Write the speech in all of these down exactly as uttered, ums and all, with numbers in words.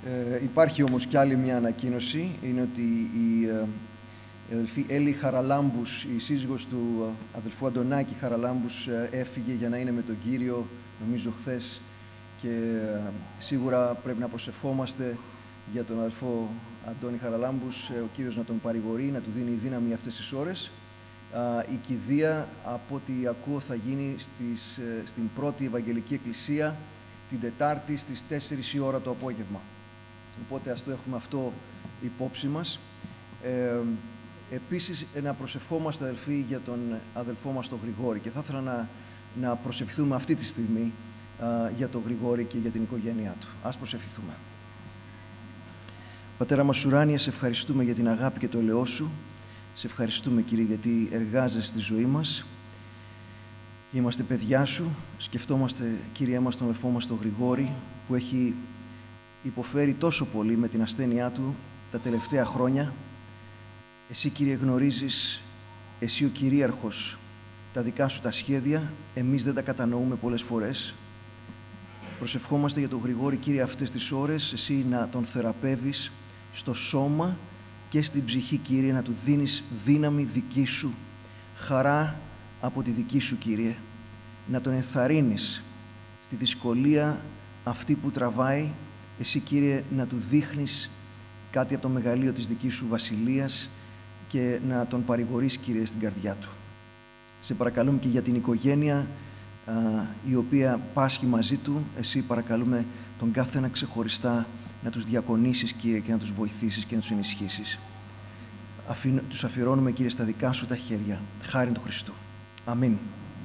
Ε, υπάρχει όμως κι άλλη μια ανακοίνωση, είναι ότι η, ε, η αδελφή Έλλη Χαραλάμπους, η σύζυγος του ε, αδελφού Αντωνάκη Χαραλάμπους, ε, έφυγε για να είναι με τον Κύριο, νομίζω χθες, και ε, σίγουρα πρέπει να προσευχόμαστε για τον αδελφό Αντώνη Χαραλάμπους, ε, ο Κύριος να τον παρηγορεί, να του δίνει δύναμη αυτές τις ώρες. Ε, η κηδεία, από ό,τι ακούω, θα γίνει στις, ε, στην πρώτη Ευαγγελική Εκκλησία την Τετάρτη στις τέσσερις η ώρα το απόγευμα. Οπότε ας το έχουμε αυτό υπόψη μας. Ε, επίσης, να προσευχόμαστε, αδελφοί, για τον αδελφό μας τον Γρηγόρη, και θα ήθελα να, να προσευχηθούμε αυτή τη στιγμή α, για τον Γρηγόρη και για την οικογένειά του. Ας προσευχηθούμε. Πατέρα μας ουράνιε, σε ευχαριστούμε για την αγάπη και το ελαιό σου. Σε ευχαριστούμε, Κύριε, γιατί εργάζεσαι στη ζωή μας. Είμαστε παιδιά σου. Σκεφτόμαστε, Κύριε μας, τον αδελφό μας τον Γρηγόρη, που έχει υποφέρει τόσο πολύ με την ασθένειά του τα τελευταία χρόνια. Εσύ, Κύριε, γνωρίζεις, εσύ ο κυρίαρχος, τα δικά σου τα σχέδια, εμείς δεν τα κατανοούμε πολλές φορές. Προσευχόμαστε για τον Γρηγόρη, Κύριε, αυτές τις ώρες, εσύ να τον θεραπεύεις στο σώμα και στην ψυχή, Κύριε, να του δίνεις δύναμη δική σου, χαρά από τη δική σου, Κύριε, να τον ενθαρρύνεις στη δυσκολία αυτή που τραβάει. Εσύ, Κύριε, να του δείχνεις κάτι από το μεγαλείο της δικής σου βασιλείας και να τον παρηγορείς, Κύριε, στην καρδιά του. Σε παρακαλούμε και για την οικογένεια α, η οποία πάσχει μαζί του. Εσύ παρακαλούμε τον κάθε ένα ξεχωριστά να τους διακονήσεις, Κύριε, και να τους βοηθήσεις και να τους ενισχύσεις. Αφήνω, τους αφιερώνουμε, Κύριε, στα δικά σου τα χέρια. Χάριν του Χριστού. Αμήν.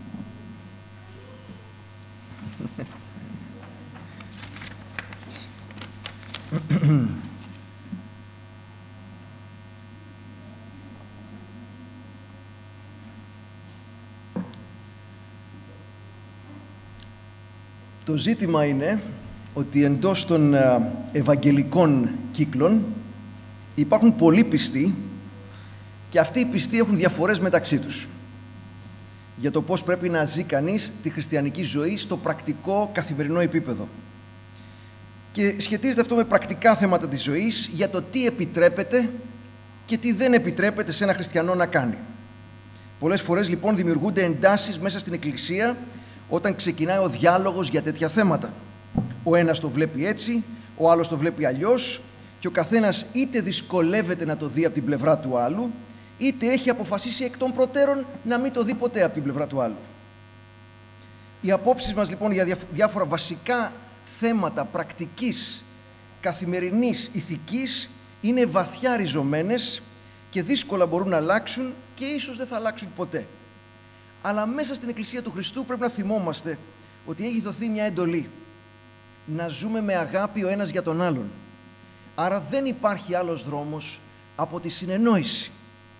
Το ζήτημα είναι ότι εντός των ευαγγελικών κύκλων υπάρχουν πολλοί πιστοί και αυτοί οι πιστοί έχουν διαφορές μεταξύ τους για το πώς πρέπει να ζει κανείς τη χριστιανική ζωή στο πρακτικό καθημερινό επίπεδο. Και σχετίζεται αυτό με πρακτικά θέματα της ζωής, για το τι επιτρέπεται και τι δεν επιτρέπεται σε ένα χριστιανό να κάνει. Πολλές φορές λοιπόν δημιουργούνται εντάσεις μέσα στην Εκκλησία όταν ξεκινάει ο διάλογος για τέτοια θέματα. Ο ένας το βλέπει έτσι, ο άλλος το βλέπει αλλιώς, και ο καθένας είτε δυσκολεύεται να το δει από την πλευρά του άλλου, είτε έχει αποφασίσει εκ των προτέρων να μην το δει ποτέ από την πλευρά του άλλου. Οι απόψεις μας λοιπόν για διάφορα βασικά θέματα πρακτικής, καθημερινής ηθικής είναι βαθιά ριζωμένες και δύσκολα μπορούν να αλλάξουν και ίσως δεν θα αλλάξουν ποτέ. Αλλά μέσα στην Εκκλησία του Χριστού πρέπει να θυμόμαστε ότι έχει δοθεί μια εντολή να ζούμε με αγάπη ο ένας για τον άλλον. Άρα δεν υπάρχει άλλος δρόμος από τη συνεννόηση.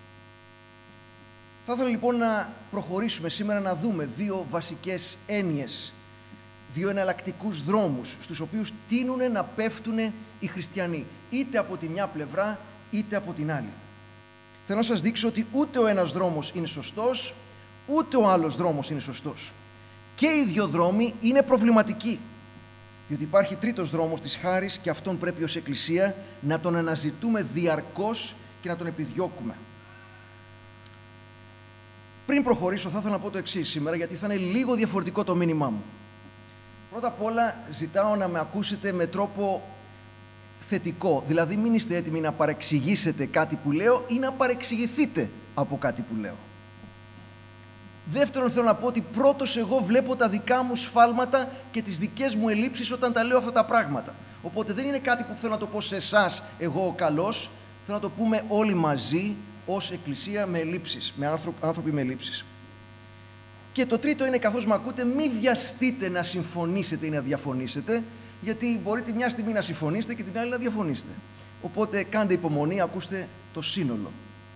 Θα ήθελα λοιπόν να προχωρήσουμε σήμερα να δούμε δύο βασικές έννοιες, δύο εναλλακτικούς δρόμους στους οποίους τείνουν να πέφτουν οι χριστιανοί, είτε από τη μια πλευρά είτε από την άλλη. Θέλω να σας δείξω ότι ούτε ο ένας δρόμος είναι σωστός, ούτε ο άλλος δρόμος είναι σωστός. Και οι δύο δρόμοι είναι προβληματικοί, διότι υπάρχει τρίτος δρόμος της χάρης και αυτόν πρέπει ως Εκκλησία να τον αναζητούμε διαρκώς και να τον επιδιώκουμε. Πριν προχωρήσω, θα ήθελα να πω το εξής σήμερα, γιατί θα είναι λίγο διαφορετικό το μήνυμά μου. Πρώτα απ' όλα ζητάω να με ακούσετε με τρόπο θετικό, δηλαδή μην είστε έτοιμοι να παρεξηγήσετε κάτι που λέω ή να παρεξηγηθείτε από κάτι που λέω. Δεύτερον, θέλω να πω ότι πρώτος εγώ βλέπω τα δικά μου σφάλματα και τις δικές μου ελλείψεις όταν τα λέω αυτά τα πράγματα. Οπότε δεν είναι κάτι που θέλω να το πω σε εσάς εγώ ο καλός, θέλω να το πούμε όλοι μαζί ως Εκκλησία με ελλείψεις, με άνθρωποι με ελλείψεις. Και το τρίτο είναι, καθώς με ακούτε, μη βιαστείτε να συμφωνήσετε ή να διαφωνήσετε, γιατί μπορείτε μια στιγμή να συμφωνήσετε και την άλλη να διαφωνήσετε. Οπότε κάντε υπομονή, ακούστε το σύνολο.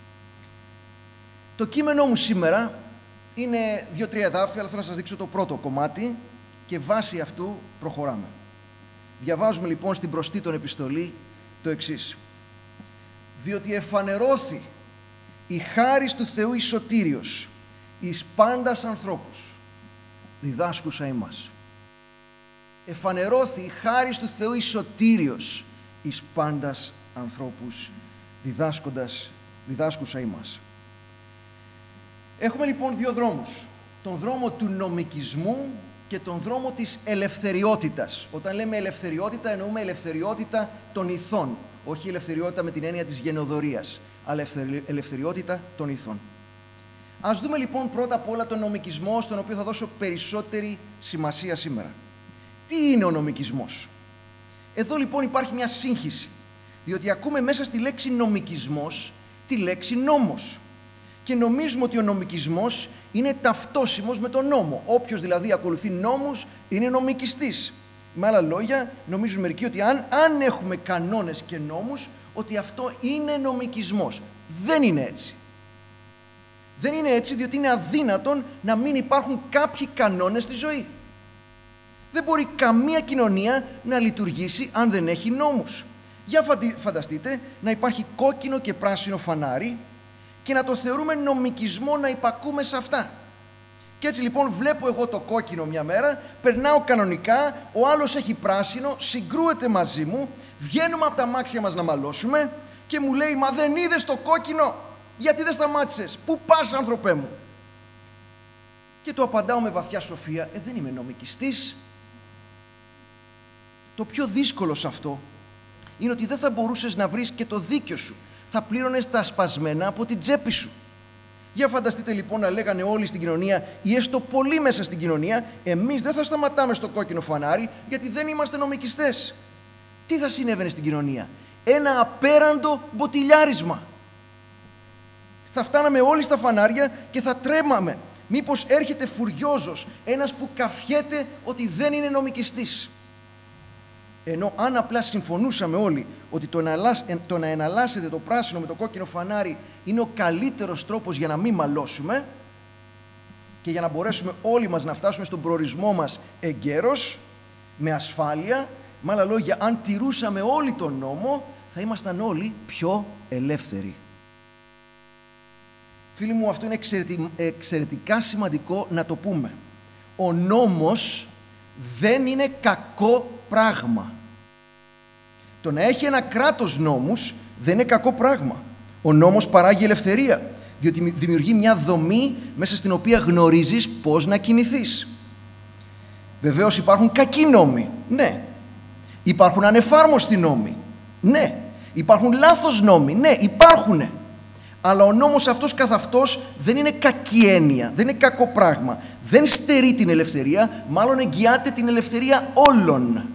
Το κείμενό μου σήμερα είναι δύο-τρία εδάφια, αλλά θέλω να σας δείξω το πρώτο κομμάτι και βάσει αυτού προχωράμε. Διαβάζουμε λοιπόν στην προς Τίτον επιστολή το εξής. Διότι εφανερώθη η χάρις του Θεού εις σωτήριος εις πάντας ανθρώπους, διδάσκουσα ημάς. Εφανερώθη η χάρις του Θεού εις σωτήριος εις πάντας ανθρώπους διδάσκοντας, διδάσκουσα ημάς. Έχουμε λοιπόν δύο δρόμους. Τον δρόμο του νομικισμού και τον δρόμο της ελευθεριότητας. Όταν λέμε ελευθεριότητα, εννοούμε ελευθεριότητα των ηθών. Όχι ελευθεριότητα με την έννοια της γενεοδορίας, αλλά ελευθεριότητα των ηθών. Ας δούμε λοιπόν πρώτα απ' όλα τον νομικισμό, στον οποίο θα δώσω περισσότερη σημασία σήμερα. Τι είναι ο νομικισμός? Εδώ λοιπόν υπάρχει μια σύγχυση, διότι ακούμε μέσα στη λέξη νομικισμός τη λέξη νόμος και νομίζουμε ότι ο νομικισμός είναι ταυτόσιμος με τον νόμο. Όποιος δηλαδή ακολουθεί νόμους είναι νομικιστής. Με άλλα λόγια, νομίζουν μερικοί ότι αν, αν έχουμε κανόνες και νόμους, ότι αυτό είναι νομικισμός. Δεν είναι έτσι. Δεν είναι έτσι, διότι είναι αδύνατον να μην υπάρχουν κάποιοι κανόνες στη ζωή. Δεν μπορεί καμία κοινωνία να λειτουργήσει αν δεν έχει νόμους. Για φανταστείτε να υπάρχει κόκκινο και πράσινο φανάρι και να το θεωρούμε νομικισμό να υπακούμε σε αυτά. Και έτσι λοιπόν βλέπω εγώ το κόκκινο μια μέρα, περνάω κανονικά, ο άλλος έχει πράσινο, συγκρούεται μαζί μου, βγαίνουμε από τα αμάξια μας να μαλώσουμε και μου λέει «Μα δεν είδες το κόκκινο, γιατί δεν σταμάτησες, πού πας άνθρωπέ μου?» Και του απαντάω με βαθιά σοφία «Ε, δεν είμαι νομικιστής». Το πιο δύσκολο σε αυτό είναι ότι δεν θα μπορούσες να βρεις και το δίκιο σου. Θα πλήρωνες τα σπασμένα από την τσέπη σου. Για φανταστείτε λοιπόν να λέγανε όλοι στην κοινωνία ή έστω πολλοί μέσα στην κοινωνία «Εμείς δεν θα σταματάμε στο κόκκινο φανάρι γιατί δεν είμαστε νομικιστές». Τι θα συνέβαινε στην κοινωνία? Ένα απέραντο μποτιλιάρισμα. Θα φτάναμε όλοι στα φανάρια και θα τρέμαμε. Μήπως έρχεται φουριόζος, ένας που καφιέται ότι δεν είναι νομικιστής. Ενώ αν απλά συμφωνούσαμε όλοι ότι το να, το να εναλλάσσεται το πράσινο με το κόκκινο φανάρι είναι ο καλύτερος τρόπος για να μην μαλώσουμε και για να μπορέσουμε όλοι μας να φτάσουμε στον προορισμό μας εγκαίρος, με ασφάλεια, με άλλα λόγια, αν τηρούσαμε όλοι τον νόμο, θα ήμασταν όλοι πιο ελεύθεροι. Φίλοι μου, αυτό είναι εξαιρετικά σημαντικό να το πούμε. Ο νόμος δεν είναι κακό πράγμα. Το να έχει ένα κράτος νόμους δεν είναι κακό πράγμα. Ο νόμος παράγει ελευθερία, διότι δημιουργεί μια δομή μέσα στην οποία γνωρίζεις πώς να κινηθείς. Βεβαίως υπάρχουν κακοί νόμοι, ναι. Υπάρχουν ανεφάρμοστοι νόμοι, ναι. Υπάρχουν λάθος νόμοι, ναι, υπάρχουνε. Αλλά ο νόμος αυτός καθ' αυτός δεν είναι κακή έννοια, δεν είναι κακό πράγμα. Δεν στερεί την ελευθερία, μάλλον εγγυάται την ελευθερία όλων.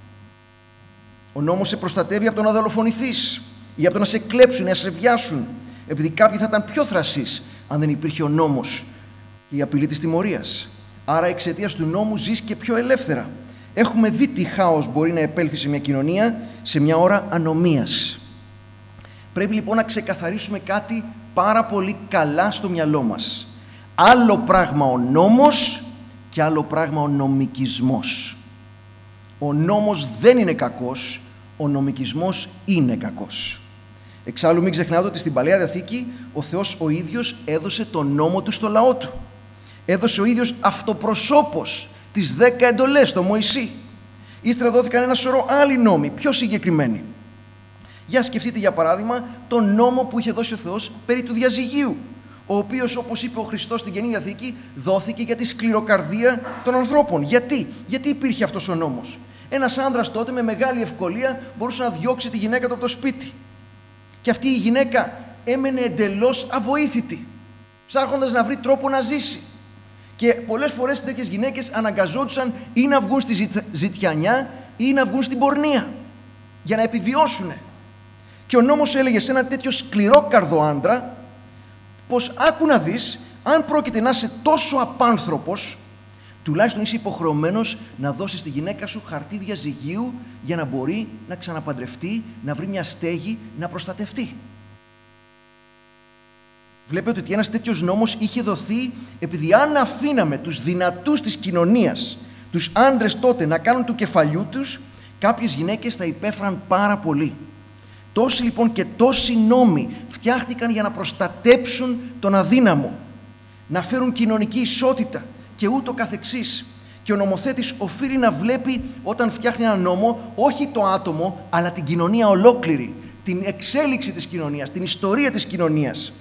Ο νόμος σε προστατεύει από το να δολοφονηθείς ή από το να σε κλέψουν ή να σε βιάσουν, επειδή κάποιοι θα ήταν πιο θρασείς αν δεν υπήρχε ο νόμος και η απειλή της τιμωρίας. Άρα εξαιτίας του νόμου ζεις και πιο ελεύθερα. Έχουμε δει τι χάος μπορεί να επέλθει σε μια κοινωνία σε μια ώρα ανομίας. Πρέπει λοιπόν να ξεκαθαρίσουμε κάτι πάρα πολύ καλά στο μυαλό μας. Άλλο πράγμα ο νόμος και άλλο πράγμα ο νομικισμός. Ο νόμος δεν είναι κακός, ο νομικισμός είναι κακός. Εξάλλου μην ξεχνάτε ότι στην Παλαιά Διαθήκη ο Θεός ο ίδιος έδωσε τον νόμο του στο λαό του. Έδωσε ο ίδιος αυτοπροσώπως τις δέκα εντολές στο Μωυσή. Ύστερα δόθηκαν ένα σωρό άλλοι νόμοι, πιο συγκεκριμένοι. Για σκεφτείτε για παράδειγμα τον νόμο που είχε δώσει ο Θεός περί του διαζυγίου, ο οποίος, όπως είπε ο Χριστός στην Καινή Διαθήκη, δόθηκε για τη σκληροκαρδία των ανθρώπων. Γιατί? Γιατί υπήρχε αυτός ο νόμος? Ένας άνδρας τότε με μεγάλη ευκολία μπορούσε να διώξει τη γυναίκα του από το σπίτι. Και αυτή η γυναίκα έμενε εντελώς αβοήθητη, ψάχνοντας να βρει τρόπο να ζήσει. Και πολλές φορές τέτοιες γυναίκες αναγκαζόντουσαν ή να βγουν στη ζητιανιά ή να βγουν στην πορνεία για να επιβιώσουν. Και ο νόμος έλεγε σε ένα τέτοιο σκληρόκαρδο άντρα πως άκου να δεις, αν πρόκειται να είσαι τόσο απάνθρωπος, τουλάχιστον είσαι υποχρεωμένος να δώσεις τη γυναίκα σου χαρτί διαζυγίου για να μπορεί να ξαναπαντρευτεί, να βρει μια στέγη, να προστατευτεί. Βλέπετε ότι ένας τέτοιος νόμος είχε δοθεί επειδή αν αφήναμε τους δυνατούς της κοινωνίας, τους άντρες τότε, να κάνουν του κεφαλιού τους, κάποιες γυναίκες θα υπέφεραν πάρα πολύ. Τόσοι λοιπόν και τόσοι νόμοι φτιάχτηκαν για να προστατέψουν τον αδύναμο, να φέρουν κοινωνική ισότητα και ούτω καθεξής. Και ο νομοθέτης οφείλει να βλέπει όταν φτιάχνει ένα νόμο όχι το άτομο, αλλά την κοινωνία ολόκληρη, την εξέλιξη της κοινωνίας, την ιστορία της κοινωνίας.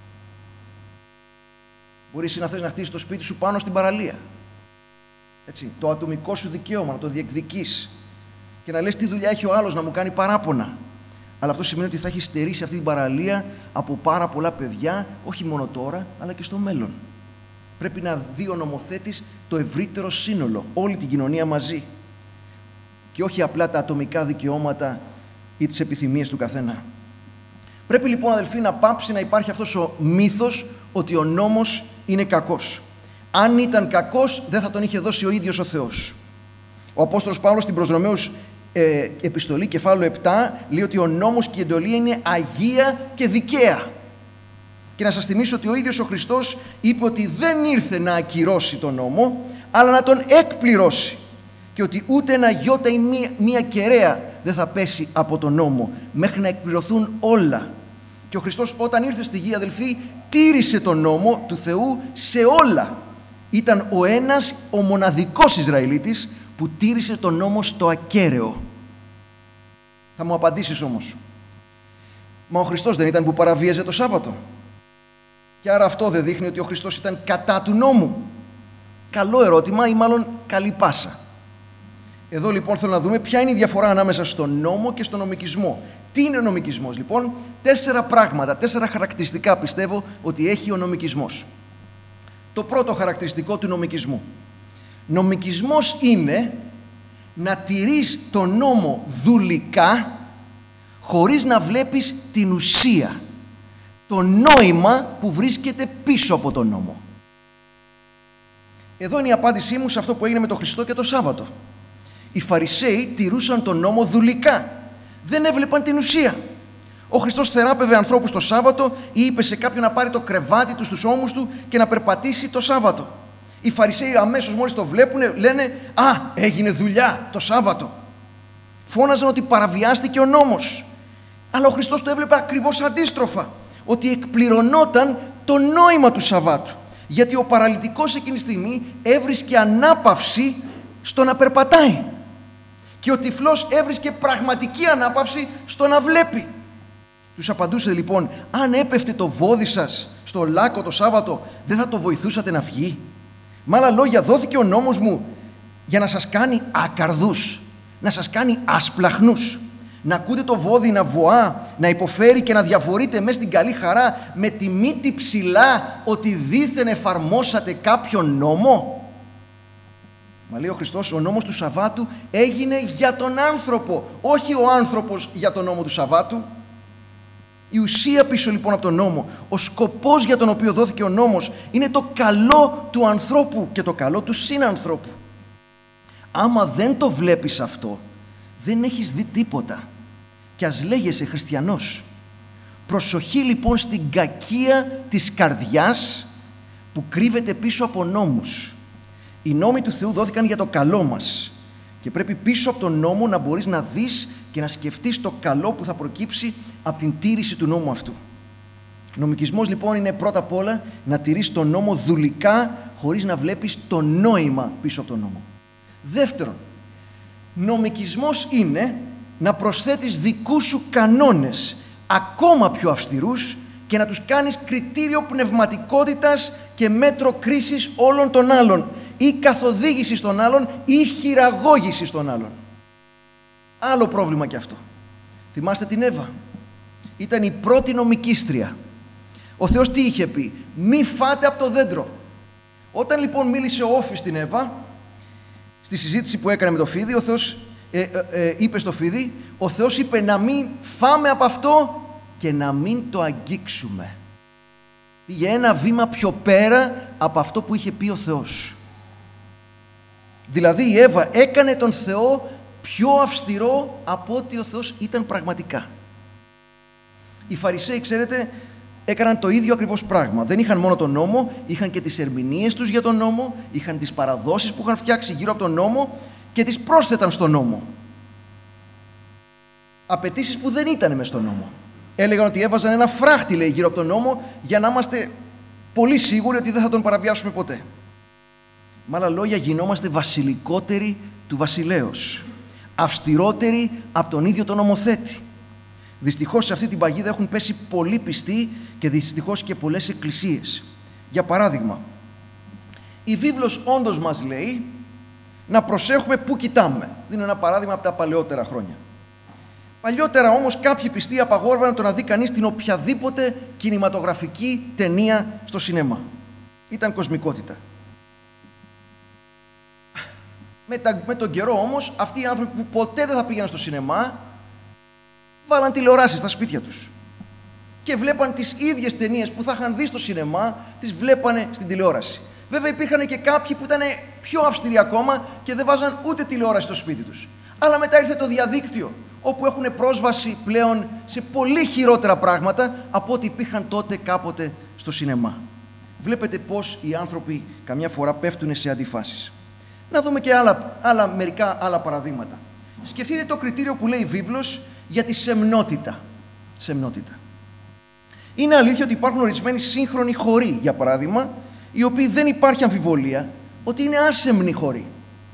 Μπορείς να θες να χτίσεις το σπίτι σου πάνω στην παραλία. Έτσι, το ατομικό σου δικαίωμα, να το διεκδικείς και να λες τι δουλειά έχει ο άλλος, να μου κάνει παράπονα. Αλλά αυτό σημαίνει ότι θα έχει στερήσει αυτή την παραλία από πάρα πολλά παιδιά, όχι μόνο τώρα, αλλά και στο μέλλον. Πρέπει να δει ο νομοθέτης το ευρύτερο σύνολο, όλη την κοινωνία μαζί. Και όχι απλά τα ατομικά δικαιώματα ή τις επιθυμίες του καθένα. Πρέπει λοιπόν, αδελφοί, να πάψει να υπάρχει αυτός ο μύθος ότι ο νόμος είναι κακός. Αν ήταν κακός, δεν θα τον είχε δώσει ο ίδιος ο Θεός. Ο Απόστολος Παύλος στην προς Ρωμαίους ε, επιστολή, κεφάλαιο επτά, λέει ότι ο νόμος και η εντολή είναι αγία και δικαία. Και να σας θυμίσω ότι ο ίδιος ο Χριστός είπε ότι δεν ήρθε να ακυρώσει τον νόμο, αλλά να τον εκπληρώσει. Και ότι ούτε ένα γιώτα ή μία, μία κεραία δεν θα πέσει από τον νόμο, μέχρι να εκπληρωθούν όλα. Και ο Χριστός όταν ήρθε στη γη, αδελφοί, τήρησε τον νόμο του Θεού σε όλα. Ήταν ο ένας, ο μοναδικός Ισραηλίτης που τήρησε τον νόμο στο ακέραιο. Θα μου απαντήσεις όμως, μα ο Χριστός δεν ήταν που παραβίαζε το Σάββατο? Και άρα αυτό δεν δείχνει ότι ο Χριστός ήταν κατά του νόμου? Καλό ερώτημα ή μάλλον καλή πάσα. Εδώ λοιπόν θέλω να δούμε ποια είναι η διαφορά ανάμεσα στον νόμο και στον νομικισμό. Τι είναι ο νομικισμός λοιπόν? Τέσσερα πράγματα, τέσσερα χαρακτηριστικά πιστεύω ότι έχει ο νομικισμός. Το πρώτο χαρακτηριστικό του νομικισμού. Νομικισμός είναι να τηρείς τον νόμο δουλικά χωρίς να βλέπεις την ουσία, το νόημα που βρίσκεται πίσω από τον νόμο. Εδώ είναι η απάντησή μου σε αυτό που έγινε με τον Χριστό και το Σάββατο. Οι Φαρισαίοι τηρούσαν τον νόμο δουλικά. Δεν έβλεπαν την ουσία. Ο Χριστός θεράπευε ανθρώπους το Σάββατο ή είπε σε κάποιον να πάρει το κρεβάτι του στους ώμους του και να περπατήσει το Σάββατο. Οι Φαρισαίοι αμέσως μόλις το βλέπουν λένε «Α, έγινε δουλειά το Σάββατο». Φώναζαν ότι παραβιάστηκε ο νόμος. Αλλά ο Χριστός το έβλεπε ακριβώς αντίστροφα. Ότι εκπληρωνόταν το νόημα του Σαββάτου. Γιατί ο παραλυτικός εκείνη τη στιγμή έβρισκε ανάπαυση στο να περπατάει. Και ο τυφλός έβρισκε πραγματική ανάπαυση στο να βλέπει. Τους απαντούσε λοιπόν, αν έπεφτε το βόδι σας στο λάκκο το Σάββατο, δεν θα το βοηθούσατε να βγει? Με άλλα λόγια, δόθηκε ο νόμος μου για να σας κάνει άκαρδους, να σας κάνει ασπλαχνούς. Να ακούτε το βόδι να βοά, να υποφέρει και να διαβορείτε μέσα στην καλή χαρά με τη μύτη ψηλά ότι δήθεν εφαρμόσατε κάποιον νόμο? Μα λέει ο Χριστός, ο νόμος του Σαββάτου έγινε για τον άνθρωπο, όχι ο άνθρωπος για τον νόμο του Σαββάτου. Η ουσία πίσω λοιπόν από τον νόμο, ο σκοπός για τον οποίο δόθηκε ο νόμος είναι το καλό του ανθρώπου και το καλό του συνανθρώπου. Άμα δεν το βλέπεις αυτό, δεν έχεις δει τίποτα. Και ας λέγεσαι χριστιανός. Προσοχή λοιπόν στην κακία της καρδιάς που κρύβεται πίσω από νόμους. Οι νόμοι του Θεού δόθηκαν για το καλό μας και πρέπει πίσω από τον νόμο να μπορείς να δεις και να σκεφτείς το καλό που θα προκύψει από την τήρηση του νόμου αυτού. Νομικισμός λοιπόν είναι πρώτα απ' όλα να τηρείς τον νόμο δουλικά χωρίς να βλέπεις το νόημα πίσω από τον νόμο. Δεύτερον, νομικισμός είναι να προσθέτεις δικούς σου κανόνες ακόμα πιο αυστηρούς και να τους κάνεις κριτήριο πνευματικότητας και μέτρο κρίσης όλων των άλλων ή καθοδήγησης των άλλων ή χειραγώγησης των άλλων. Άλλο πρόβλημα και αυτό. Θυμάστε την Εύα? Ήταν η πρώτη νομικίστρια. Ο Θεός τι είχε πει? Μη φάτε από το δέντρο. Όταν λοιπόν μίλησε ο Όφης στην Εύα, στη συζήτηση που έκανε με το φίδι, ο Θεός ε, ε, ε, είπε στο φίδι, ο Θεός είπε να μην φάμε από αυτό και να μην το αγγίξουμε. Πήγε ένα βήμα πιο πέρα από αυτό που είχε πει ο Θεός. Δηλαδή η Εύα έκανε τον Θεό πιο αυστηρό από ό,τι ο Θεός ήταν πραγματικά. Οι Φαρισαίοι, ξέρετε, έκαναν το ίδιο ακριβώς πράγμα. Δεν είχαν μόνο τον νόμο, είχαν και τις ερμηνείες τους για τον νόμο, είχαν τις παραδόσεις που είχαν φτιάξει γύρω από τον νόμο και τις πρόσθεταν στον νόμο. Απαιτήσεις που δεν ήταν μες στον νόμο. Έλεγαν ότι έβαζαν ένα φράχτη, λέει, γύρω από τον νόμο για να είμαστε πολύ σίγουροι ότι δεν θα τον παραβιάσουμε ποτέ. Με άλλα λόγια, γινόμαστε βασιλικότεροι του βασιλέως, αυστηρότεροι από τον ίδιο τον νομοθέτη. Δυστυχώς σε αυτή την παγίδα έχουν πέσει πολλοί πιστοί και δυστυχώς και πολλές εκκλησίες. Για παράδειγμα, η βίβλος όντως μας λέει να προσέχουμε πού κοιτάμε. Δίνω ένα παράδειγμα από τα παλαιότερα χρόνια. Παλιότερα όμως κάποιοι πιστοί απαγόρευαν το να δει κανείς την οποιαδήποτε κινηματογραφική ταινία στο σινεμά. Ήταν κοσμικότητα. Με, τα, με τον καιρό όμως αυτοί οι άνθρωποι που ποτέ δεν θα πήγαιναν στο σινεμά βάλαν τηλεοράσεις στα σπίτια τους και βλέπαν τις ίδιες ταινίες που θα είχαν δει στο σινεμά, τις βλέπανε στην τηλεόραση. Βέβαια υπήρχαν και κάποιοι που ήταν πιο αυστηροί ακόμα και δεν βάζαν ούτε τηλεόραση στο σπίτι τους. Αλλά μετά ήρθε το διαδίκτυο, όπου έχουν πρόσβαση πλέον σε πολύ χειρότερα πράγματα από ό,τι υπήρχαν τότε κάποτε στο σινεμά. Βλέπετε πώς οι άνθρωποι καμιά φορά πέφτουν σε αντιφάσεις. Να δούμε και άλλα, άλλα, μερικά άλλα παραδείγματα. Σκεφτείτε το κριτήριο που λέει η βίβλος για τη σεμνότητα. Σεμνότητα. Είναι αλήθεια ότι υπάρχουν ορισμένοι σύγχρονοι χωροί, για παράδειγμα, οι οποίοι δεν υπάρχει αμφιβολία ότι είναι άσεμνοι χωροί.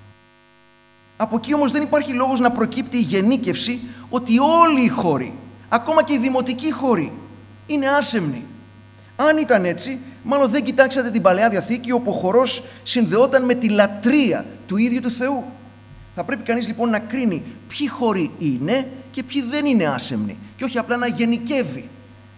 Από εκεί όμως δεν υπάρχει λόγος να προκύπτει η γενίκευση ότι όλοι οι χώροι, ακόμα και οι δημοτικοί χώροι, είναι άσεμνοι. Αν ήταν έτσι, μάλλον δεν κοιτάξατε την Παλαιά Διαθήκη, όπου ο χορός συνδεόταν με τη λατρεία του ίδιου του Θεού. Θα πρέπει κανείς λοιπόν να κρίνει ποιοι χώροι είναι και ποιοι δεν είναι άσεμνοι και όχι απλά να γενικεύει.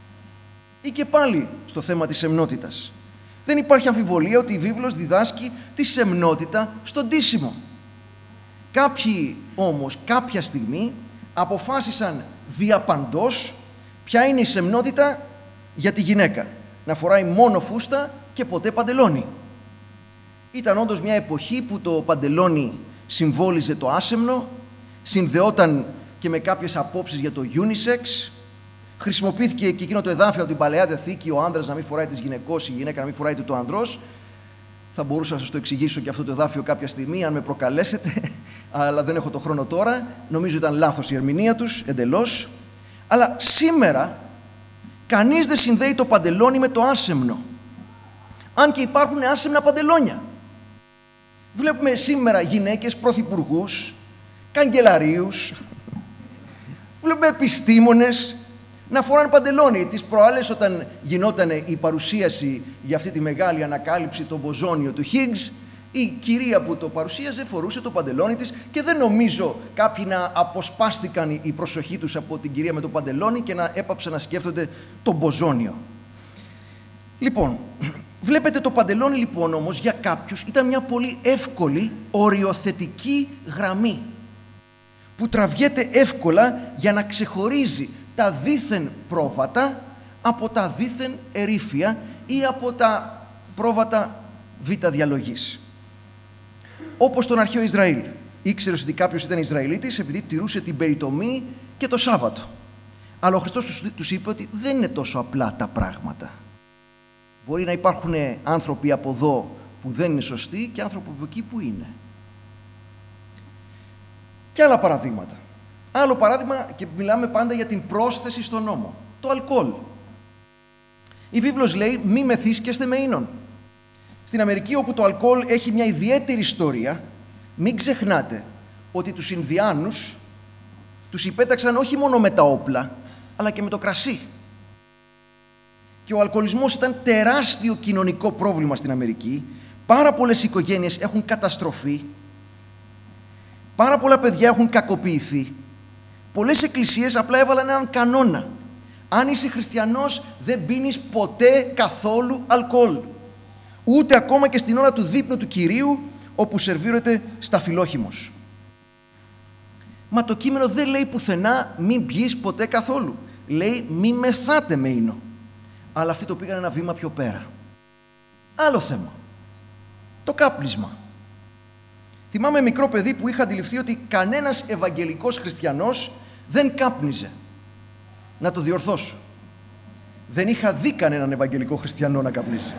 Ή και πάλι στο θέμα της σεμνότητας. Δεν υπάρχει αμφιβολία ότι η βίβλος διδάσκει τη σεμνότητα στον ντύσιμο. Κάποιοι όμως κάποια στιγμή αποφάσισαν διαπαντός ποια είναι η σεμνότητα για τη γυναίκα. Να φοράει μόνο φούστα και ποτέ παντελόνι. Ήταν όντως μια εποχή που το παντελόνι συμβόλιζε το άσεμνο, συνδεόταν και με κάποιες απόψεις για το unisex. Χρησιμοποιήθηκε και εκείνο το εδάφιο από την Παλαιά Διαθήκη, ο άντρας να μην φοράει της γυναικός, η γυναίκα να μην φοράει του το ανδρός. Θα μπορούσα να σας το εξηγήσω και αυτό το εδάφιο κάποια στιγμή, αν με προκαλέσετε, αλλά δεν έχω το χρόνο τώρα. Νομίζω ήταν λάθος η ερμηνεία τους, εντελώς. Αλλά σήμερα, κανείς δεν συνδέει το παντελόνι με το άσεμνο. Αν και υπάρχουν άσεμνα παντελόνια. Βλέπουμε σήμερα γυναίκες πρωθυπουργούς, καγκελαρίους, βλέπουμε επιστήμονες να φοράνε παντελόνι. Τις προάλλες, όταν γινόταν η παρουσίαση για αυτή τη μεγάλη ανακάλυψη, το μποζόνιο του Higgs, η κυρία που το παρουσίαζε φορούσε το παντελόνι της και δεν νομίζω κάποιοι να αποσπάστηκαν η προσοχή τους από την κυρία με το παντελόνι και να έπαψαν να σκέφτονται το μποζόνιο. Λοιπόν, βλέπετε το παντελόνι λοιπόν όμως για κάποιους ήταν μια πολύ εύκολη οριοθετική γραμμή που τραβιέται εύκολα για να ξεχωρίζει τα δίθεν πρόβατα από τα δίθεν ερήφια ή από τα πρόβατα β' διαλογής. Όπως τον αρχαίο Ισραήλ. Ήξερε ότι κάποιος ήταν Ισραηλίτης επειδή τηρούσε την περιτομή και το Σάββατο. Αλλά ο Χριστός τους είπε ότι δεν είναι τόσο απλά τα πράγματα. Μπορεί να υπάρχουν άνθρωποι από εδώ που δεν είναι σωστοί και άνθρωποι από εκεί που είναι. Και άλλα παραδείγματα. Άλλο παράδειγμα, και μιλάμε πάντα για την πρόσθεση στον νόμο. Το αλκοόλ. Η βίβλος λέει μη μεθύσκεστε με ίνων. Στην Αμερική, όπου το αλκοόλ έχει μια ιδιαίτερη ιστορία, μην ξεχνάτε ότι τους Ινδιάνους τους υπέταξαν όχι μόνο με τα όπλα, αλλά και με το κρασί. Και ο αλκοολισμός ήταν τεράστιο κοινωνικό πρόβλημα στην Αμερική. Πάρα πολλές οικογένειες έχουν καταστροφεί. Πάρα πολλά παιδιά έχουν κακοποιηθεί. Πολλές εκκλησίες απλά έβαλαν έναν κανόνα. Αν είσαι χριστιανός, δεν πίνεις ποτέ καθόλου αλκοόλ. Ούτε ακόμα και στην ώρα του δείπνου του Κυρίου, όπου σερβίρεται σταφυλόχυμος. Μα το κείμενο δεν λέει πουθενά μην πιείς ποτέ καθόλου. Λέει μη μεθάτε με ίνο. Αλλά αυτοί το πήγαν ένα βήμα πιο πέρα. Άλλο θέμα. Το κάπνισμα. Θυμάμαι μικρό παιδί που είχα αντιληφθεί ότι κανένας ευαγγελικός χριστιανός δεν κάπνιζε. Να το διορθώσω. Δεν είχα δει κανέναν ευαγγελικό χριστιανό να καπνίζει.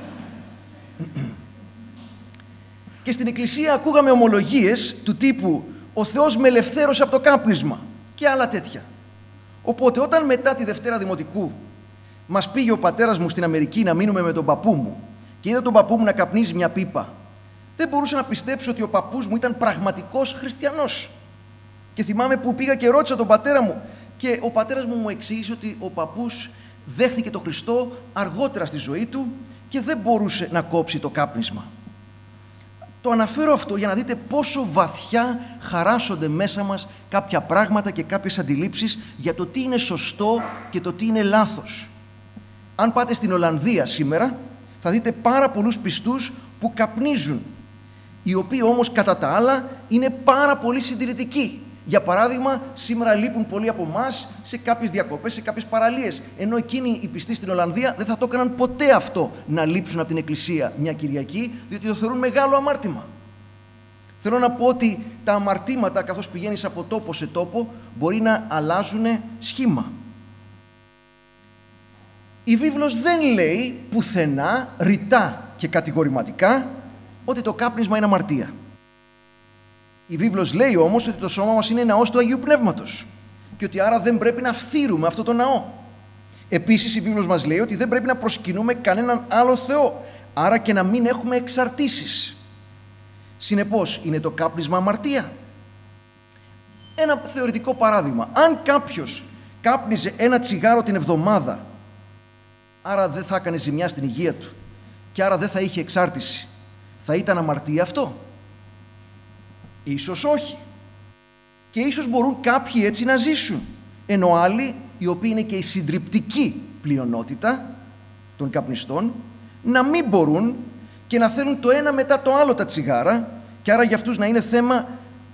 Και στην εκκλησία ακούγαμε ομολογίες του τύπου «Ο Θεός με ελευθέρωσε από το κάπνισμα» και άλλα τέτοια. Οπότε όταν μετά τη Δευτέρα Δημοτικού μας πήγε ο πατέρας μου στην Αμερική να μείνουμε με τον παππού μου και είδα τον παππού μου να καπνίζει μια πίπα, Δεν μπορούσα να πιστέψω ότι ο παππούς μου ήταν πραγματικός χριστιανός. Και θυμάμαι που πήγα και ρώτησα τον πατέρα μου και ο πατέρας μου μου εξήγησε ότι ο παππούς δέχτηκε τον Χριστό αργότερα στη ζωή του και δεν μπορούσε να κόψει το κάπνισμα. Το αναφέρω αυτό για να δείτε πόσο βαθιά χαράσσονται μέσα μας κάποια πράγματα και κάποιες αντιλήψεις για το τι είναι σωστό και το τι είναι λάθος. Αν πάτε στην Ολλανδία σήμερα, θα δείτε πάρα πολλούς πιστούς που καπνίζουν, οι οποίοι όμως κατά τα άλλα είναι πάρα πολύ συντηρητικοί. Για παράδειγμα, σήμερα λείπουν πολλοί από εμάς σε κάποιες διακοπές, σε κάποιες παραλίες. Ενώ εκείνοι οι πιστοί στην Ολλανδία δεν θα το έκαναν ποτέ αυτό, να λείψουν από την εκκλησία μια Κυριακή, διότι το θεωρούν μεγάλο αμάρτημα. Θέλω να πω ότι τα αμαρτήματα, καθώς πηγαίνεις από τόπο σε τόπο, μπορεί να αλλάζουν σχήμα. Η βίβλος δεν λέει πουθενά, ρητά και κατηγορηματικά, ότι το κάπνισμα είναι αμαρτία. Η βίβλος λέει όμως ότι το σώμα μας είναι ναός του Αγίου Πνεύματος και ότι άρα δεν πρέπει να φθείρουμε αυτό το ναό. Επίσης η βίβλος μας λέει ότι δεν πρέπει να προσκυνούμε κανέναν άλλο Θεό, άρα και να μην έχουμε εξαρτήσεις. Συνεπώς, είναι το κάπνισμα αμαρτία? Ένα θεωρητικό παράδειγμα. Αν κάποιος κάπνιζε ένα τσιγάρο την εβδομάδα, άρα δεν θα έκανε ζημιά στην υγεία του και άρα δεν θα είχε εξάρτηση, θα ήταν αμαρτία αυτό? Ίσως όχι. Και ίσως μπορούν κάποιοι έτσι να ζήσουν, ενώ άλλοι, οι οποίοι είναι και η συντριπτική πλειονότητα των καπνιστών, να μην μπορούν και να θέλουν το ένα μετά το άλλο τα τσιγάρα και άρα για αυτούς να είναι θέμα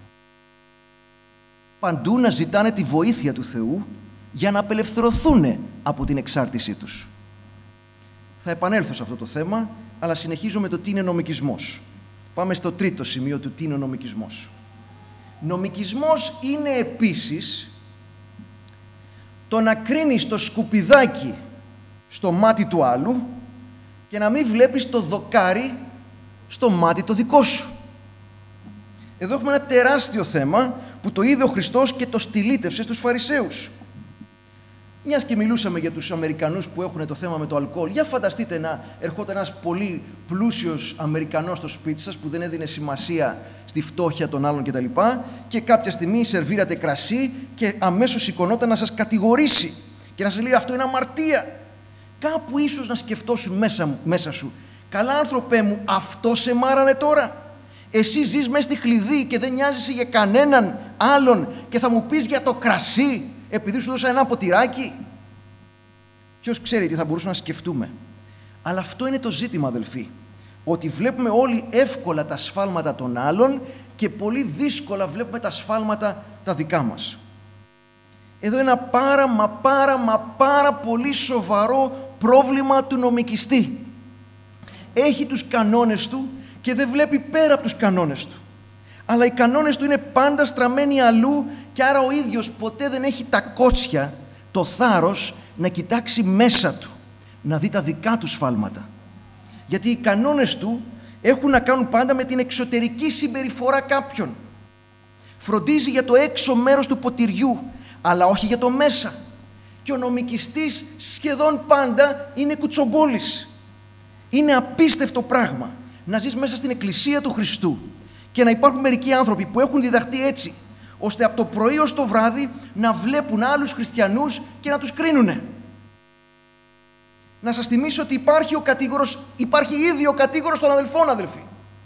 παντού να ζητάνε τη βοήθεια του Θεού για να απελευθερωθούν από την εξάρτησή τους. Θα επανέλθω σε αυτό το θέμα, αλλά συνεχίζω με το τι είναι νομικισμός. Πάμε στο τρίτο σημείο του τι είναι ο νομικισμός. Νομικισμός είναι επίσης το να κρίνεις το σκουπιδάκι στο μάτι του άλλου και να μην βλέπεις το δοκάρι στο μάτι το δικό σου. Εδώ έχουμε ένα τεράστιο θέμα που το είδε ο Χριστός και το στυλίτευσε στους Φαρισαίους. Μιας και μιλούσαμε για τους Αμερικανούς που έχουν το θέμα με το αλκοόλ, για φανταστείτε να ερχόταν ένας πολύ πλούσιος Αμερικανός στο σπίτι σας που δεν έδινε σημασία στη φτώχεια των άλλων κτλ. Και κάποια στιγμή σερβίρατε κρασί και αμέσως σηκωνόταν να σας κατηγορήσει και να σας λέει αυτό είναι αμαρτία. Κάπου ίσως να σκεφτόσουν μέσα, μέσα σου, καλά άνθρωπέ μου, αυτό σε μάρανε τώρα? Εσύ ζεις μέσα στη χλειδί και δεν νοιάζεσαι για κανέναν άλλον και θα μου πεις για το κρασί επειδή σου δώσα ένα ποτηράκι? Ποιος ξέρει τι θα μπορούσαμε να σκεφτούμε. Αλλά αυτό είναι το ζήτημα, αδελφοί. Ότι βλέπουμε όλοι εύκολα τα σφάλματα των άλλων και πολύ δύσκολα βλέπουμε τα σφάλματα τα δικά μας. Εδώ είναι ένα πάρα μα πάρα μα πάρα πολύ σοβαρό πρόβλημα του νομικιστή. Έχει τους κανόνες του και δεν βλέπει πέρα από τους κανόνες του. Αλλά οι κανόνες του είναι πάντα στραμμένοι αλλού και άρα ο ίδιος ποτέ δεν έχει τα κότσια, το θάρρος να κοιτάξει μέσα του, να δει τα δικά του σφάλματα. Γιατί οι κανόνες του έχουν να κάνουν πάντα με την εξωτερική συμπεριφορά κάποιων. Φροντίζει για το έξω μέρος του ποτηριού, αλλά όχι για το μέσα. Και ο νομικιστής σχεδόν πάντα είναι κουτσομπόλης. Είναι απίστευτο πράγμα να ζεις μέσα στην εκκλησία του Χριστού και να υπάρχουν μερικοί άνθρωποι που έχουν διδαχτεί έτσι, ώστε από το πρωί ως το βράδυ να βλέπουν άλλους χριστιανούς και να τους κρίνουνε. Να σας θυμίσω ότι υπάρχει ο κατήγορος, υπάρχει ήδη ο κατήγορος των αδελφών, αδελφοί.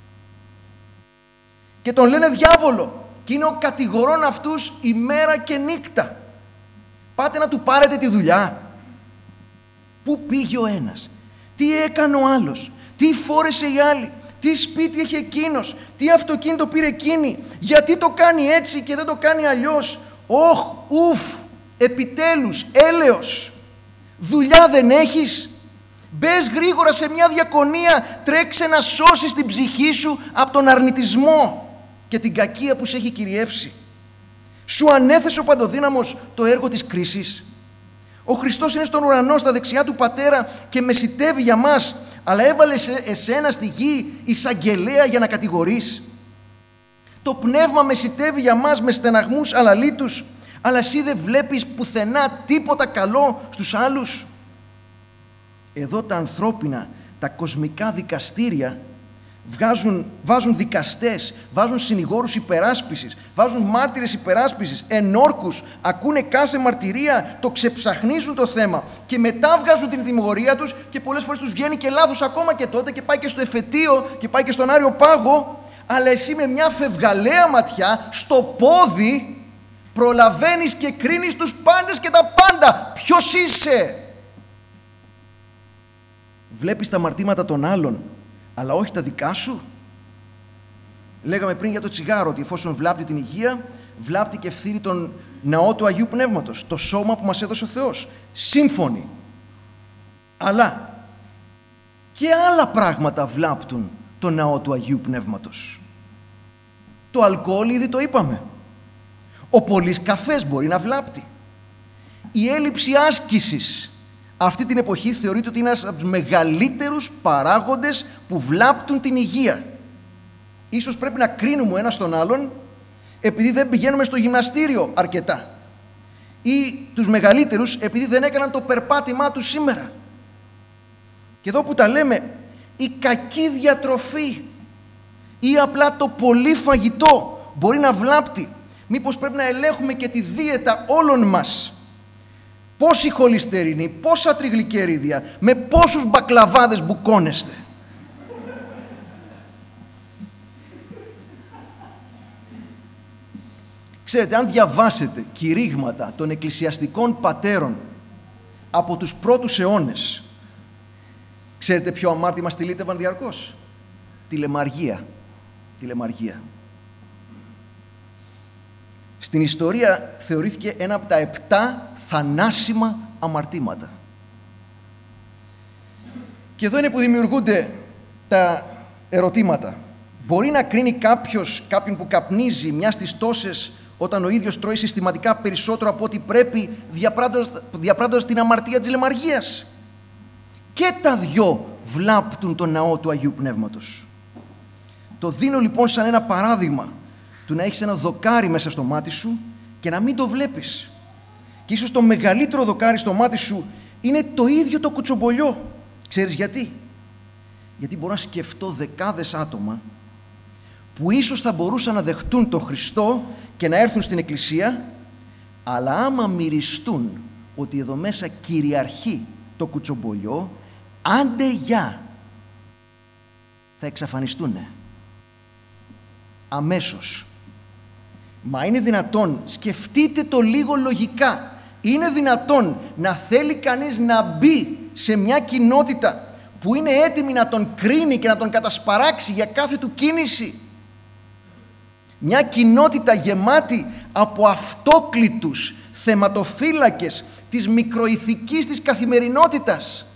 Και τον λένε διάβολο και είναι ο κατηγορών αυτούς ημέρα και νύχτα. Πάτε να του πάρετε τη δουλειά. Πού πήγε ο ένας, τι έκανε ο άλλος, τι φόρεσε η άλλη, τι σπίτι έχει εκείνος, τι αυτοκίνητο πήρε εκείνη, γιατί το κάνει έτσι και δεν το κάνει αλλιώς. Όχ, ουφ, επιτέλους, έλεος. Δουλειά δεν έχεις? Μπες γρήγορα σε μια διακονία, τρέξε να σώσεις την ψυχή σου από τον αρνητισμό και την κακία που σε έχει κυριεύσει. Σου ανέθεσε ο Παντοδύναμος το έργο της κρίσης. Ο Χριστός είναι στον ουρανό στα δεξιά του Πατέρα και μεσιτεύει για μας, αλλά έβαλε σε εσένα στη γη εισαγγελέα για να κατηγορείς. Το Πνεύμα μεσιτεύει για μας με στεναγμούς αλαλήτους, αλλά εσύ δεν βλέπεις πουθενά τίποτα καλό στους άλλους. Εδώ τα ανθρώπινα, τα κοσμικά δικαστήρια βγάζουν, βάζουν δικαστές, βάζουν συνηγόρους υπεράσπισης, βάζουν μάρτυρες υπεράσπισης, ενόρκους, ακούνε κάθε μαρτυρία, το ξεψαχνίζουν το θέμα και μετά βγάζουν την τιμωρία τους και πολλές φορές τους βγαίνει και λάθος ακόμα και τότε και πάει και στο εφετείο και πάει και στον Άριο Πάγο, αλλά εσύ με μια φευγαλαία ματιά στο πόδι προλαβαίνεις και κρίνεις τους πάντες και τα πάντα. Ποιος είσαι? Βλέπεις τα αμαρτήματα των άλλων, αλλά όχι τα δικά σου. Λέγαμε πριν για το τσιγάρο ότι εφόσον βλάπτει την υγεία, βλάπτει και φθείρει τον ναό του Αγίου Πνεύματος, το σώμα που μας έδωσε ο Θεός. Σύμφωνοι. Αλλά και άλλα πράγματα βλάπτουν το ναό του Αγίου Πνεύματος. Το αλκοόλ ήδη το είπαμε. Ο πολύς καφές μπορεί να βλάπτει. Η έλλειψη άσκησης αυτή την εποχή θεωρείται ότι είναι ένας από τους μεγαλύτερους παράγοντες που βλάπτουν την υγεία. Ίσως πρέπει να κρίνουμε ένας τον άλλον επειδή δεν πηγαίνουμε στο γυμναστήριο αρκετά, ή τους μεγαλύτερους επειδή δεν έκαναν το περπάτημά τους σήμερα. Και εδώ που τα λέμε, η κακή διατροφή ή απλά το πολύ φαγητό μπορεί να βλάπτει. Μήπως πρέπει να ελέγχουμε και τη δίαιτα όλων μας? Πόση χολυστερίνη, πόσα τριγλικερίδια, με πόσους μπακλαβάδες μπουκώνεστε? Ξέρετε, αν διαβάσετε κηρύγματα των εκκλησιαστικών πατέρων από τους πρώτους αιώνες, ξέρετε ποιο αμάρτημα στυλίτευαν διαρκώς? Τη λαιμαργία. Τη λαιμαργία. Στην ιστορία θεωρήθηκε ένα από τα επτά θανάσιμα αμαρτήματα. Και εδώ είναι που δημιουργούνται τα ερωτήματα. Μπορεί να κρίνει κάποιος κάποιον που καπνίζει μια στις τόσες όταν ο ίδιος τρώει συστηματικά περισσότερο από ό,τι πρέπει, διαπράττοντας, διαπράττοντας την αμαρτία της λαιμαργίας? Και τα δυο βλάπτουν τον ναό του Αγίου Πνεύματος. Το δίνω λοιπόν σαν ένα παράδειγμα του να έχεις ένα δοκάρι μέσα στο μάτι σου και να μην το βλέπεις. Και ίσως το μεγαλύτερο δοκάρι στο μάτι σου είναι το ίδιο το κουτσομπολιό. Ξέρεις γιατί? Γιατί μπορώ να σκεφτώ δεκάδες άτομα που ίσως θα μπορούσαν να δεχτούν τον Χριστό και να έρθουν στην εκκλησία, αλλά άμα μυριστούν ότι εδώ μέσα κυριαρχεί το κουτσομπολιό, άντε γεια, θα εξαφανιστούνε αμέσως. Μα είναι δυνατόν, σκεφτείτε το λίγο λογικά, είναι δυνατόν να θέλει κανείς να μπει σε μια κοινότητα που είναι έτοιμη να τον κρίνει και να τον κατασπαράξει για κάθε του κίνηση? Μια κοινότητα γεμάτη από αυτόκλητους θεματοφύλακες της μικροηθικής της καθημερινότητας.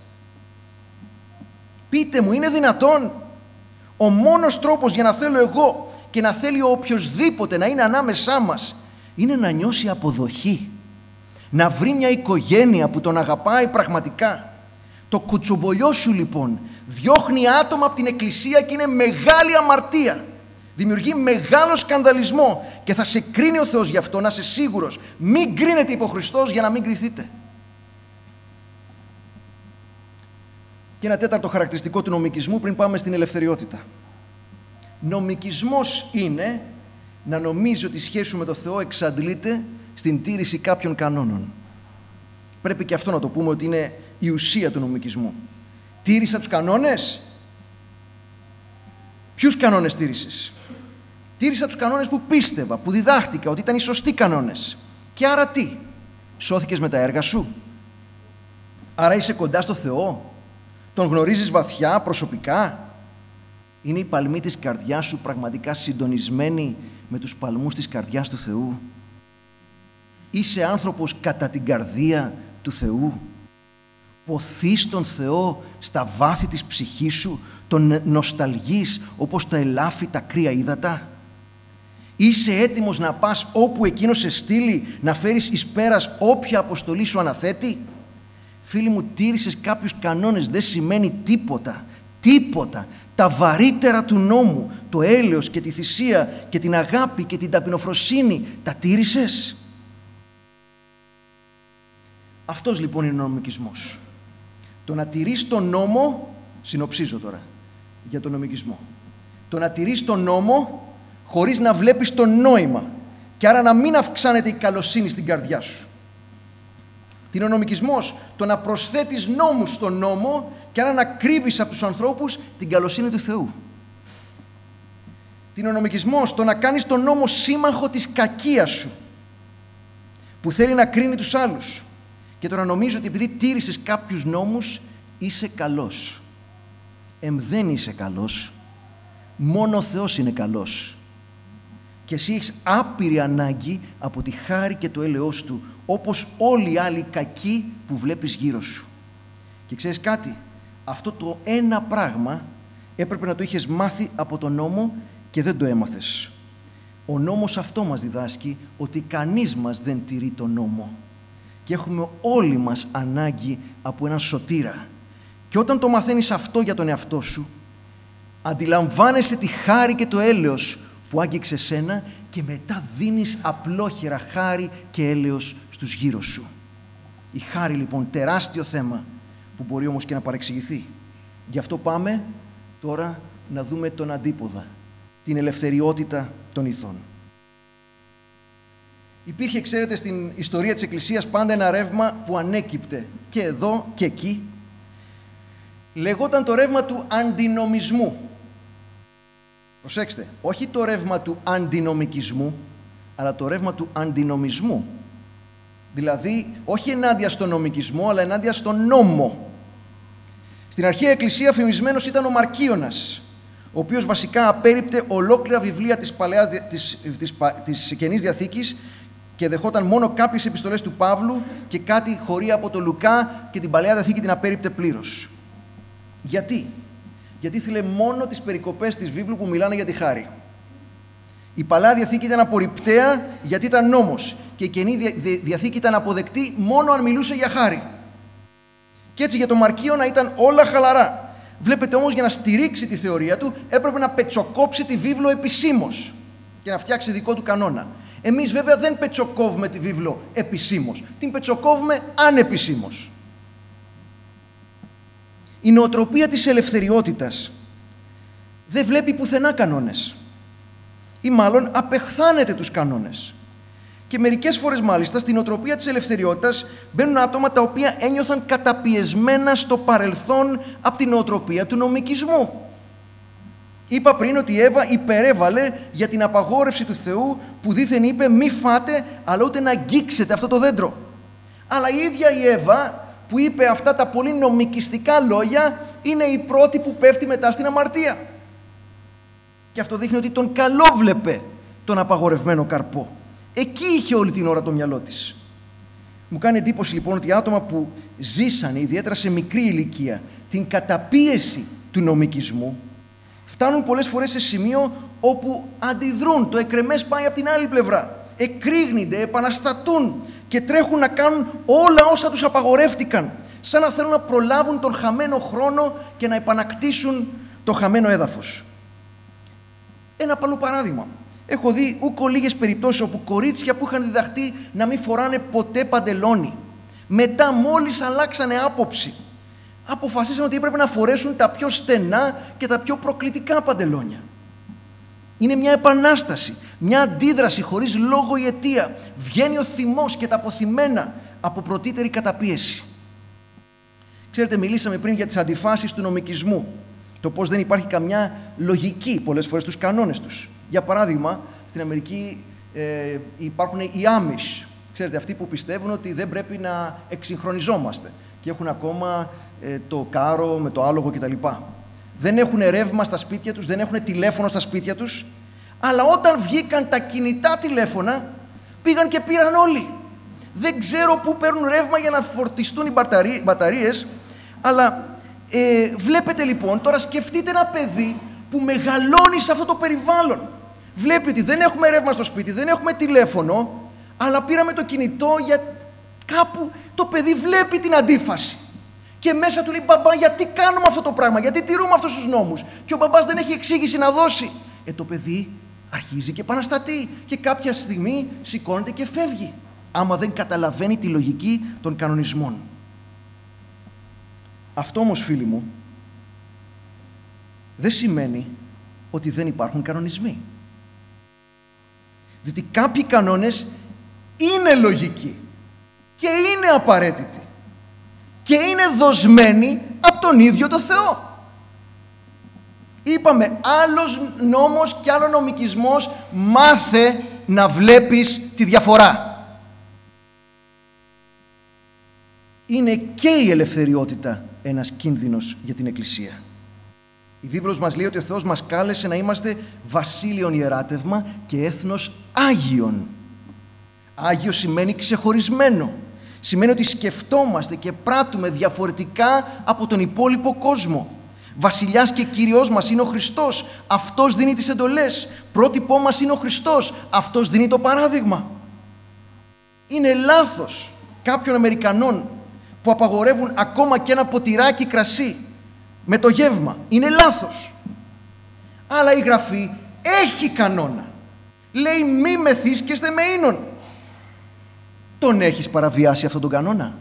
Πείτε μου, είναι δυνατόν? Ο μόνος τρόπος για να θέλω εγώ και να θέλει ο οποιοσδήποτε να είναι ανάμεσά μας είναι να νιώσει αποδοχή, να βρει μια οικογένεια που τον αγαπάει πραγματικά. Το κουτσομπολιό σου λοιπόν διώχνει άτομα από την εκκλησία και είναι μεγάλη αμαρτία. Δημιουργεί μεγάλο σκανδαλισμό και θα σε κρίνει ο Θεός γι' αυτό, να είσαι σίγουρος. Μην κρίνετε υπό Χριστός για να μην κριθείτε. Και ένα τέταρτο χαρακτηριστικό του νομικισμού πριν πάμε στην ελευθεριότητα. Νομικισμός είναι να νομίζει ότι η σχέση σου με τον Θεό εξαντλείται στην τήρηση κάποιων κανόνων. Πρέπει και αυτό να το πούμε ότι είναι η ουσία του νομικισμού. Τήρησα τους κανόνες. Ποιους κανόνες τήρησες? Τήρησα τους κανόνες που πίστευα, που διδάχτηκα ότι ήταν οι σωστοί κανόνες. Και άρα τι? Σώθηκες με τα έργα σου? Άρα είσαι κοντά στο Θεό? Τον γνωρίζεις βαθιά, προσωπικά? Είναι οι παλμοί της καρδιάς σου πραγματικά συντονισμένοι με τους παλμούς της καρδιάς του Θεού? Είσαι άνθρωπος κατά την καρδία του Θεού? Ποθείς τον Θεό στα βάθη της ψυχής σου, τον νοσταλγείς όπως το ελάφι τα κρύα ύδατα? Είσαι έτοιμος να πας όπου εκείνος σε στείλει, να φέρεις εις πέρας όποια αποστολή σου αναθέτει? Φίλοι μου, τήρησες κάποιους κανόνες δεν σημαίνει τίποτα. Τίποτα. Τα βαρύτερα του νόμου, το έλεος και τη θυσία και την αγάπη και την ταπεινοφροσύνη, τα τήρησες? Αυτός λοιπόν είναι ο νομικισμός. Το να τηρείς τον νόμο, συνοψίζω τώρα για τον νομικισμό. Το να τηρείς τον νόμο χωρίς να βλέπεις το νόημα και άρα να μην αυξάνεται η καλοσύνη στην καρδιά σου. Τινονομικισμός, το να προσθέτεις νόμους στον νόμο και άρα να κρύβεις από τους ανθρώπους την καλοσύνη του Θεού. Τινονομικισμός, το να κάνεις τον νόμο σύμμαχο της κακίας σου, που θέλει να κρίνει τους άλλους, και το να νομίζω ότι επειδή τήρησες κάποιους νόμους είσαι καλός. Εμ δεν είσαι καλός, μόνο ο Θεός είναι καλός. Και εσύ έχεις άπειρη ανάγκη από τη χάρη και το έλεος Του, όπως όλοι οι άλλοι κακοί που βλέπεις γύρω σου. Και ξέρεις κάτι, αυτό το ένα πράγμα έπρεπε να το είχες μάθει από τον νόμο και δεν το έμαθες. Ο νόμος αυτό μας διδάσκει ότι κανείς μας δεν τηρεί τον νόμο. Και έχουμε όλοι μας ανάγκη από έναν σωτήρα. Και όταν το μαθαίνεις αυτό για τον εαυτό σου, αντιλαμβάνεσαι τη χάρη και το έλεος που άγγιξε σένα και μετά δίνεις απλόχερα χάρη και έλεος στους γύρω σου. Η χάρη λοιπόν, τεράστιο θέμα που μπορεί όμως και να παρεξηγηθεί. Γι' αυτό πάμε τώρα να δούμε τον αντίποδα, την ελευθεριότητα των ηθών. Υπήρχε, ξέρετε, στην ιστορία της Εκκλησίας πάντα ένα ρεύμα που ανέκυπτε και εδώ και εκεί. Λεγόταν το ρεύμα του αντινομισμού. Προσέξτε, όχι το ρεύμα του αντινομικισμού, αλλά το ρεύμα του αντινομισμού. Δηλαδή, όχι ενάντια στον νομικισμό, αλλά ενάντια στον νόμο. Στην αρχαία Εκκλησία φημισμένος ήταν ο Μαρκίωνας, ο οποίος βασικά απέρριπτε ολόκληρα βιβλία της, παλαιάς, της, της, της Καινής Διαθήκης και δεχόταν μόνο κάποιες επιστολές του Παύλου και κάτι χωρί από τον Λουκά και την Παλαιά Διαθήκη την απέρριπτε πλήρως. Γιατί? Γιατί ήθελε μόνο τις περικοπές της βίβλου που μιλάνε για τη χάρη. Η Παλαιά Διαθήκη ήταν απορριπταία γιατί ήταν νόμος και η Καινή Διαθήκη ήταν αποδεκτή μόνο αν μιλούσε για χάρη. Και έτσι για τον Μαρκίωνα ήταν όλα χαλαρά. Βλέπετε όμως, για να στηρίξει τη θεωρία του έπρεπε να πετσοκόψει τη βίβλο επισήμως και να φτιάξει δικό του κανόνα. Εμείς βέβαια δεν πετσοκόβουμε τη βίβλο επισήμως, την πετσοκόβουμε ανεπισήμως. Η νοοτροπία της ελευθεριότητας δεν βλέπει πουθενά κανόνες ή μάλλον απεχθάνεται τους κανόνες. Και μερικές φορές μάλιστα στην νοοτροπία της ελευθεριότητας μπαίνουν άτομα τα οποία ένιωθαν καταπιεσμένα στο παρελθόν από την νοοτροπία του νομικισμού. Είπα πριν ότι η Εύα υπερέβαλε για την απαγόρευση του Θεού που δήθεν είπε μη φάτε αλλά ούτε να αγγίξετε αυτό το δέντρο. Αλλά η ίδια η Εύα που είπε αυτά τα πολύ νομικιστικά λόγια είναι η πρώτη που πέφτει μετά στην αμαρτία. Και αυτό δείχνει ότι τον καλόβλεπε τον απαγορευμένο καρπό. Εκεί είχε όλη την ώρα το μυαλό της. Μου κάνει εντύπωση λοιπόν ότι άτομα που ζήσαν ιδιαίτερα σε μικρή ηλικία την καταπίεση του νομικισμού φτάνουν πολλές φορές σε σημείο όπου αντιδρούν, το εκρεμές πάει από την άλλη πλευρά. Εκρήγνονται, επαναστατούν και τρέχουν να κάνουν όλα όσα τους απαγορεύτηκαν, σαν να θέλουν να προλάβουν τον χαμένο χρόνο και να επανακτήσουν το χαμένο έδαφος. Ένα παλαιό παράδειγμα. Έχω δει ούκο λίγες περιπτώσεις όπου κορίτσια που είχαν διδαχτεί να μην φοράνε ποτέ παντελόνι, μετά μόλις αλλάξανε άποψη, αποφασίσαν ότι έπρεπε να φορέσουν τα πιο στενά και τα πιο προκλητικά παντελόνια. Είναι μια επανάσταση, μια αντίδραση χωρίς λόγο ή αιτία. Βγαίνει ο θυμός και τα αποθυμένα από πρωτήτερη καταπίεση. Ξέρετε, μιλήσαμε πριν για τις αντιφάσεις του νομικισμού. Το πώς δεν υπάρχει καμιά λογική πολλές φορές στους κανόνες τους. Για παράδειγμα, στην Αμερική ε, υπάρχουν οι Amish. Ξέρετε, αυτοί που πιστεύουν ότι δεν πρέπει να εξυγχρονιζόμαστε και έχουν ακόμα ε, το κάρο με το άλογο κτλ. Δεν έχουν ρεύμα στα σπίτια τους, δεν έχουν τηλέφωνο στα σπίτια τους, αλλά όταν βγήκαν τα κινητά τηλέφωνα, πήγαν και πήραν όλοι. Δεν ξέρω πού παίρνουν ρεύμα για να φορτιστούν οι μπαταρίες, αλλά ε, βλέπετε λοιπόν, τώρα σκεφτείτε ένα παιδί που μεγαλώνει σε αυτό το περιβάλλον. Βλέπει ότι δεν έχουμε ρεύμα στο σπίτι, δεν έχουμε τηλέφωνο, αλλά πήραμε το κινητό για κάπου το παιδί βλέπει την αντίφαση. Και μέσα του λέει, μπαμπά, γιατί κάνουμε αυτό το πράγμα, γιατί τηρούμε αυτούς τους νόμους. Και ο μπαμπάς δεν έχει εξήγηση να δώσει. Ε, το παιδί αρχίζει και επαναστατεί και κάποια στιγμή σηκώνεται και φεύγει, άμα δεν καταλαβαίνει τη λογική των κανονισμών. Αυτό όμως, φίλοι μου, δεν σημαίνει ότι δεν υπάρχουν κανονισμοί. Διότι κάποιοι κανόνες είναι λογικοί και είναι απαραίτητοι και είναι δοσμένοι από τον ίδιο το Θεό. Είπαμε, άλλος νόμος και άλλο νομικισμός, μάθε να βλέπεις τη διαφορά. Είναι και η ελευθεριότητα ένας κίνδυνος για την Εκκλησία. Η βίβλος μας λέει ότι ο Θεός μας κάλεσε να είμαστε βασίλειον ιεράτευμα και έθνος Άγιον. Άγιο σημαίνει ξεχωρισμένο. Σημαίνει ότι σκεφτόμαστε και πράττουμε διαφορετικά από τον υπόλοιπο κόσμο. Βασιλιάς και Κυριός μας είναι ο Χριστός. Αυτός δίνει τις εντολές. Πρότυπό μας είναι ο Χριστός. Αυτός δίνει το παράδειγμα. Είναι λάθος κάποιων Αμερικανών που απαγορεύουν ακόμα και ένα ποτηράκι κρασί με το γεύμα. Είναι λάθος. Αλλά η Γραφή έχει κανόνα. Λέει μη μεθύσκεστε με ίνων. Τον έχεις παραβιάσει αυτόν τον κανόνα?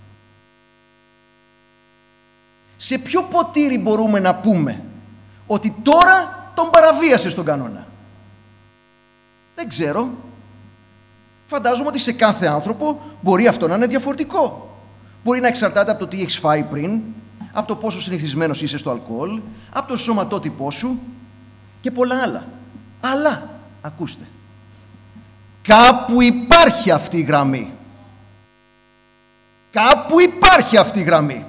Σε ποιο ποτήρι μπορούμε να πούμε ότι τώρα τον παραβίασες τον κανόνα? Δεν ξέρω. Φαντάζομαι ότι σε κάθε άνθρωπο μπορεί αυτό να είναι διαφορετικό. Μπορεί να εξαρτάται από το τι έχεις φάει πριν, από το πόσο συνηθισμένος είσαι στο αλκοόλ, από το σωματότυπό σου και πολλά άλλα. Αλλά, ακούστε, κάπου υπάρχει αυτή η γραμμή. Κάπου υπάρχει αυτή η γραμμή.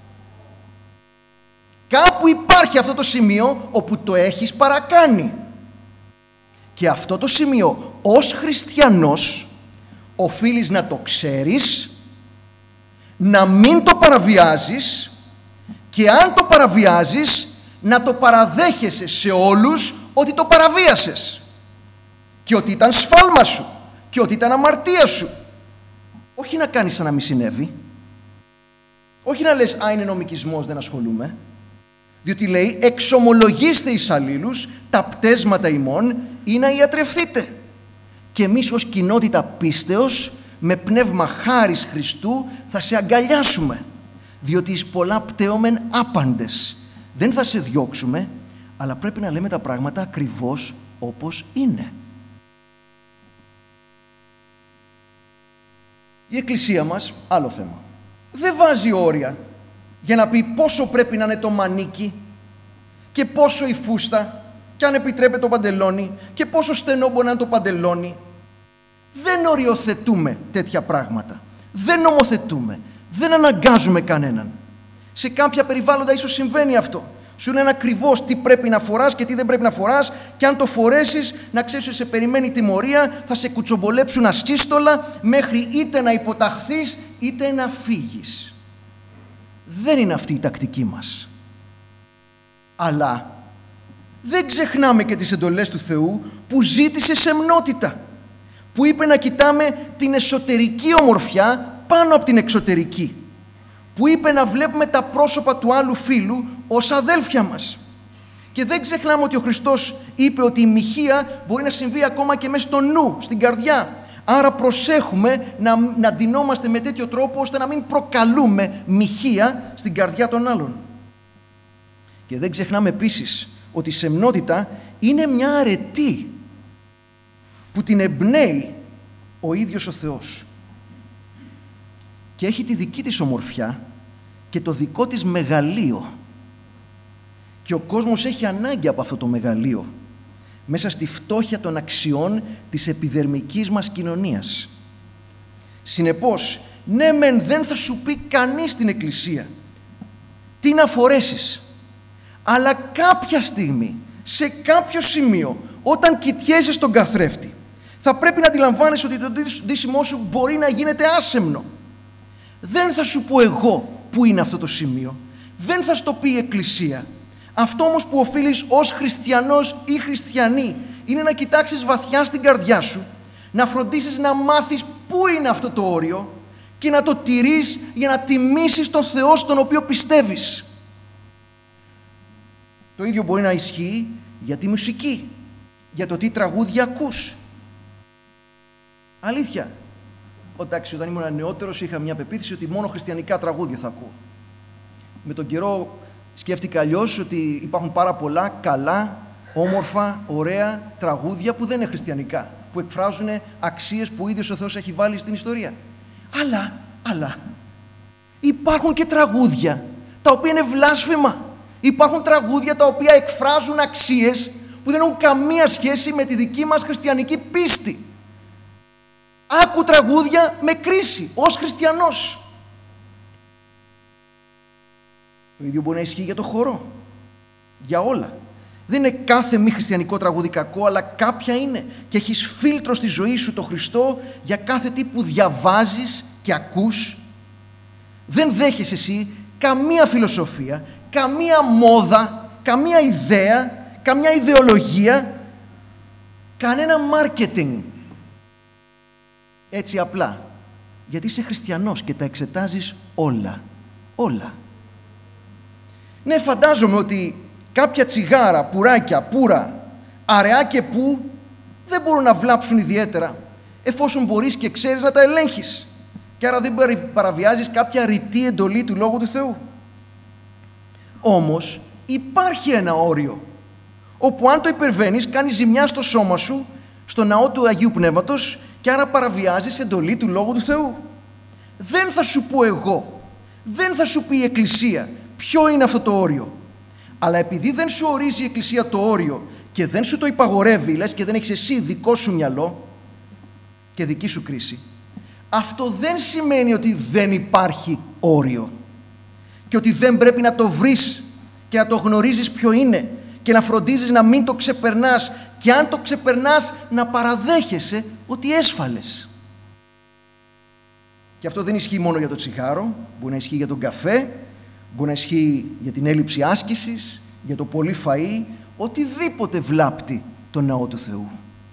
Κάπου υπάρχει αυτό το σημείο όπου το έχεις παρακάνει. Και αυτό το σημείο ως χριστιανός οφείλεις να το ξέρεις, να μην το παραβιάζεις και αν το παραβιάζεις να το παραδέχεσαι σε όλους ότι το παραβίασες και ότι ήταν σφάλμα σου και ότι ήταν αμαρτία σου. Όχι να κάνεις σαν να μη συνέβη. Όχι να λες «Α, είναι νομικισμός, δεν ασχολούμαι». Διότι λέει «Εξομολογήστε εις αλλήλους τα πτέσματα ημών ή να ιατρευθείτε». Και εμείς ως κοινότητα πίστεως με πνεύμα χάρις Χριστού θα σε αγκαλιάσουμε. Διότι εις πολλά πτέομεν άπαντες. Δεν θα σε διώξουμε, αλλά πρέπει να λέμε τα πράγματα ακριβώς όπως είναι. Η Εκκλησία μας, άλλο θέμα, δεν βάζει όρια για να πει πόσο πρέπει να είναι το μανίκι και πόσο η φούστα και αν επιτρέπεται το παντελόνι και πόσο στενό μπορεί να είναι το παντελόνι. Δεν οριοθετούμε τέτοια πράγματα. Δεν νομοθετούμε. Δεν αναγκάζουμε κανέναν. Σε κάποια περιβάλλοντα ίσως συμβαίνει αυτό. Σου είναι ακριβώς τι πρέπει να φοράς και τι δεν πρέπει να φοράς και αν το φορέσεις να ξέρεις ότι σε περιμένει τιμωρία, θα σε κουτσομπολέψουν ασύστολα μέχρι είτε να υποταχθείς είτε να φύγεις. Δεν είναι αυτή η τακτική μας. Αλλά δεν ξεχνάμε και τις εντολές του Θεού που ζήτησε σεμνότητα, που είπε να κοιτάμε την εσωτερική ομορφιά πάνω από την εξωτερική, που είπε να βλέπουμε τα πρόσωπα του άλλου φίλου ως αδέλφια μας. Και δεν ξεχνάμε ότι ο Χριστός είπε ότι η μοιχεία μπορεί να συμβεί ακόμα και μέσα στο νου, στην καρδιά. Άρα προσέχουμε να, να ντυνόμαστε με τέτοιο τρόπο ώστε να μην προκαλούμε μοιχεία στην καρδιά των άλλων. Και δεν ξεχνάμε επίσης ότι η σεμνότητα είναι μια αρετή που την εμπνέει ο ίδιος ο Θεός. Και έχει τη δική της ομορφιά και το δικό της μεγαλείο. Και ο κόσμος έχει ανάγκη από αυτό το μεγαλείο μέσα στη φτώχεια των αξιών της επιδερμικής μας κοινωνίας. Συνεπώς, ναι μεν δεν θα σου πει κανείς στην Εκκλησία τι να φορέσεις, αλλά κάποια στιγμή, σε κάποιο σημείο, όταν κοιτιέσαι στον καθρέφτη, θα πρέπει να αντιλαμβάνεσαι ότι το ντύσιμό σου μπορεί να γίνεται άσεμνο. Δεν θα σου πω εγώ που είναι αυτό το σημείο. Δεν θα στο πει η Εκκλησία. Αυτό όμως που οφείλεις ως χριστιανός ή χριστιανή είναι να κοιτάξεις βαθιά στην καρδιά σου, να φροντίσεις να μάθεις πού είναι αυτό το όριο και να το τηρείς για να τιμήσεις τον Θεό στον οποίο πιστεύεις. Το ίδιο μπορεί να ισχύει για τη μουσική, για το τι τραγούδια ακούς. Αλήθεια. Εντάξει, όταν ήμουν νεότερος είχα μια πεποίθηση ότι μόνο χριστιανικά τραγούδια θα ακούω. Με τον καιρό σκέφτηκα αλλιώς ότι υπάρχουν πάρα πολλά καλά όμορφα, ωραία τραγούδια που δεν είναι χριστιανικά, που εκφράζουν αξίες που ο ίδιος ο Θεός έχει βάλει στην ιστορία. Αλλά, αλλά, υπάρχουν και τραγούδια τα οποία είναι βλάσφημα. Υπάρχουν τραγούδια τα οποία εκφράζουν αξίες που δεν έχουν καμία σχέση με τη δική μας χριστιανική πίστη. Άκου τραγούδια με κρίση, ως χριστιανός. Το ίδιο μπορεί να ισχύει για το χορό, για όλα. Δεν είναι κάθε μη χριστιανικό τραγούδι κακό, αλλά κάποια είναι. Και έχεις φίλτρο στη ζωή σου το Χριστό για κάθε τι που διαβάζεις και ακούς. Δεν δέχεσαι εσύ καμία φιλοσοφία, καμία μόδα, καμία ιδέα, καμιά ιδεολογία, κανένα marketing. Έτσι απλά. Γιατί είσαι χριστιανός και τα εξετάζεις όλα. Όλα. Ναι, φαντάζομαι ότι κάποια τσιγάρα, πουράκια, πουρα, αραιά και που δεν μπορούν να βλάψουν ιδιαίτερα, εφόσον μπορείς και ξέρεις να τα ελέγχεις. Και άρα δεν παραβιάζεις κάποια ρητή εντολή του Λόγου του Θεού. Όμως υπάρχει ένα όριο, όπου αν το υπερβαίνεις κάνεις ζημιά στο σώμα σου, στο ναό του Αγίου Πνεύματος, και άρα παραβιάζεις εντολή του Λόγου του Θεού. Δεν θα σου πω εγώ, δεν θα σου πει η Εκκλησία ποιο είναι αυτό το όριο. Αλλά επειδή δεν σου ορίζει η Εκκλησία το όριο και δεν σου το υπαγορεύει, λες και δεν έχεις εσύ δικό σου μυαλό και δική σου κρίση, αυτό δεν σημαίνει ότι δεν υπάρχει όριο και ότι δεν πρέπει να το βρεις και να το γνωρίζεις ποιο είναι και να φροντίζεις να μην το ξεπερνάς, και αν το ξεπερνάς να παραδέχεσαι ότι έσφαλες. Και αυτό δεν ισχύει μόνο για το τσιγάρο, μπορεί να ισχύει για τον καφέ, μπορεί να ισχύει για την έλλειψη άσκησης, για το πολύ φαΐ, οτιδήποτε βλάπτει τον ναό του Θεού.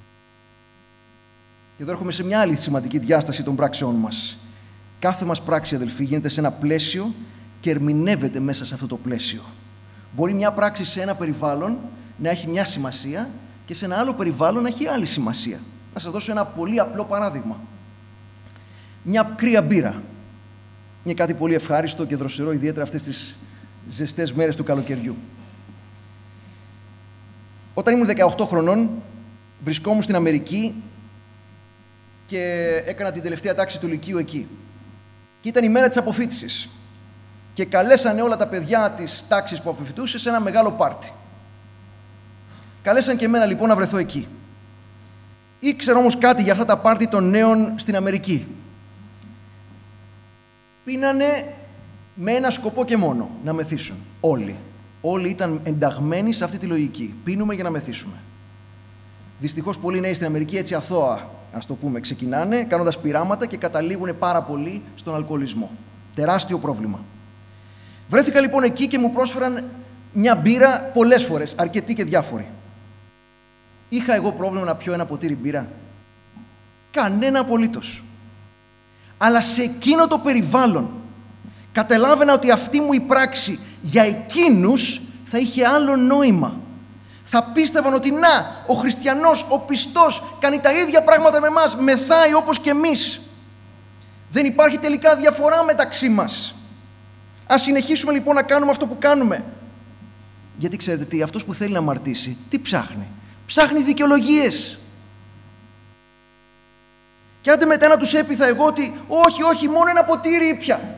Και εδώ έρχομαι σε μια άλλη σημαντική διάσταση των πράξεών μας. Κάθε μας πράξη, αδελφοί, γίνεται σε ένα πλαίσιο και ερμηνεύεται μέσα σε αυτό το πλαίσιο. Μπορεί μια πράξη σε ένα περιβάλλον να έχει μια σημασία και σε ένα άλλο περιβάλλον να έχει άλλη σημασία. Να σας δώσω ένα πολύ απλό παράδειγμα. Μια κρύα μπύρα είναι κάτι πολύ ευχάριστο και δροσερό, ιδιαίτερα αυτές τις ζεστές μέρες του καλοκαιριού. Όταν ήμουν δεκαοκτώ χρονών, βρισκόμουν στην Αμερική και έκανα την τελευταία τάξη του Λυκείου εκεί. Και ήταν η μέρα της αποφοίτησης. Και καλέσανε όλα τα παιδιά της τάξης που αποφοιτούσε σε ένα μεγάλο πάρτι. Καλέσαν και εμένα λοιπόν να βρεθώ εκεί. Ήξερα όμως κάτι για αυτά τα πάρτι των νέων στην Αμερική. Πίνανε με ένα σκοπό και μόνο, να μεθύσουν. Όλοι. Όλοι ήταν ενταγμένοι σε αυτή τη λογική. Πίνουμε για να μεθύσουμε. Δυστυχώς πολλοί νέοι στην Αμερική έτσι αθώα, ας το πούμε, ξεκινάνε κάνοντας πειράματα και καταλήγουν πάρα πολύ στον αλκοολισμό. Τεράστιο πρόβλημα. Βρέθηκα λοιπόν εκεί και μου πρόσφεραν μια μπύρα πολλές φορές, αρκετή και διάφορη. Είχα εγώ πρόβλημα να πιω ένα ποτήρι μπύρα? Κανένα απολύτως. Αλλά σε εκείνο το περιβάλλον καταλάβαινα ότι αυτή μου η πράξη για εκείνους θα είχε άλλο νόημα. Θα πίστευαν ότι να, ο χριστιανός, ο πιστός κάνει τα ίδια πράγματα με εμάς, μεθάει όπως και εμείς. Δεν υπάρχει τελικά διαφορά μεταξύ μας. Ας συνεχίσουμε λοιπόν να κάνουμε αυτό που κάνουμε. Γιατί ξέρετε τι, αυτός που θέλει να αμαρτήσει, τι ψάχνει? Ψάχνει δικαιολογίες. Και άντε μετά να τους έπειθα εγώ ότι όχι, όχι, μόνο ένα ποτήρι ήπια.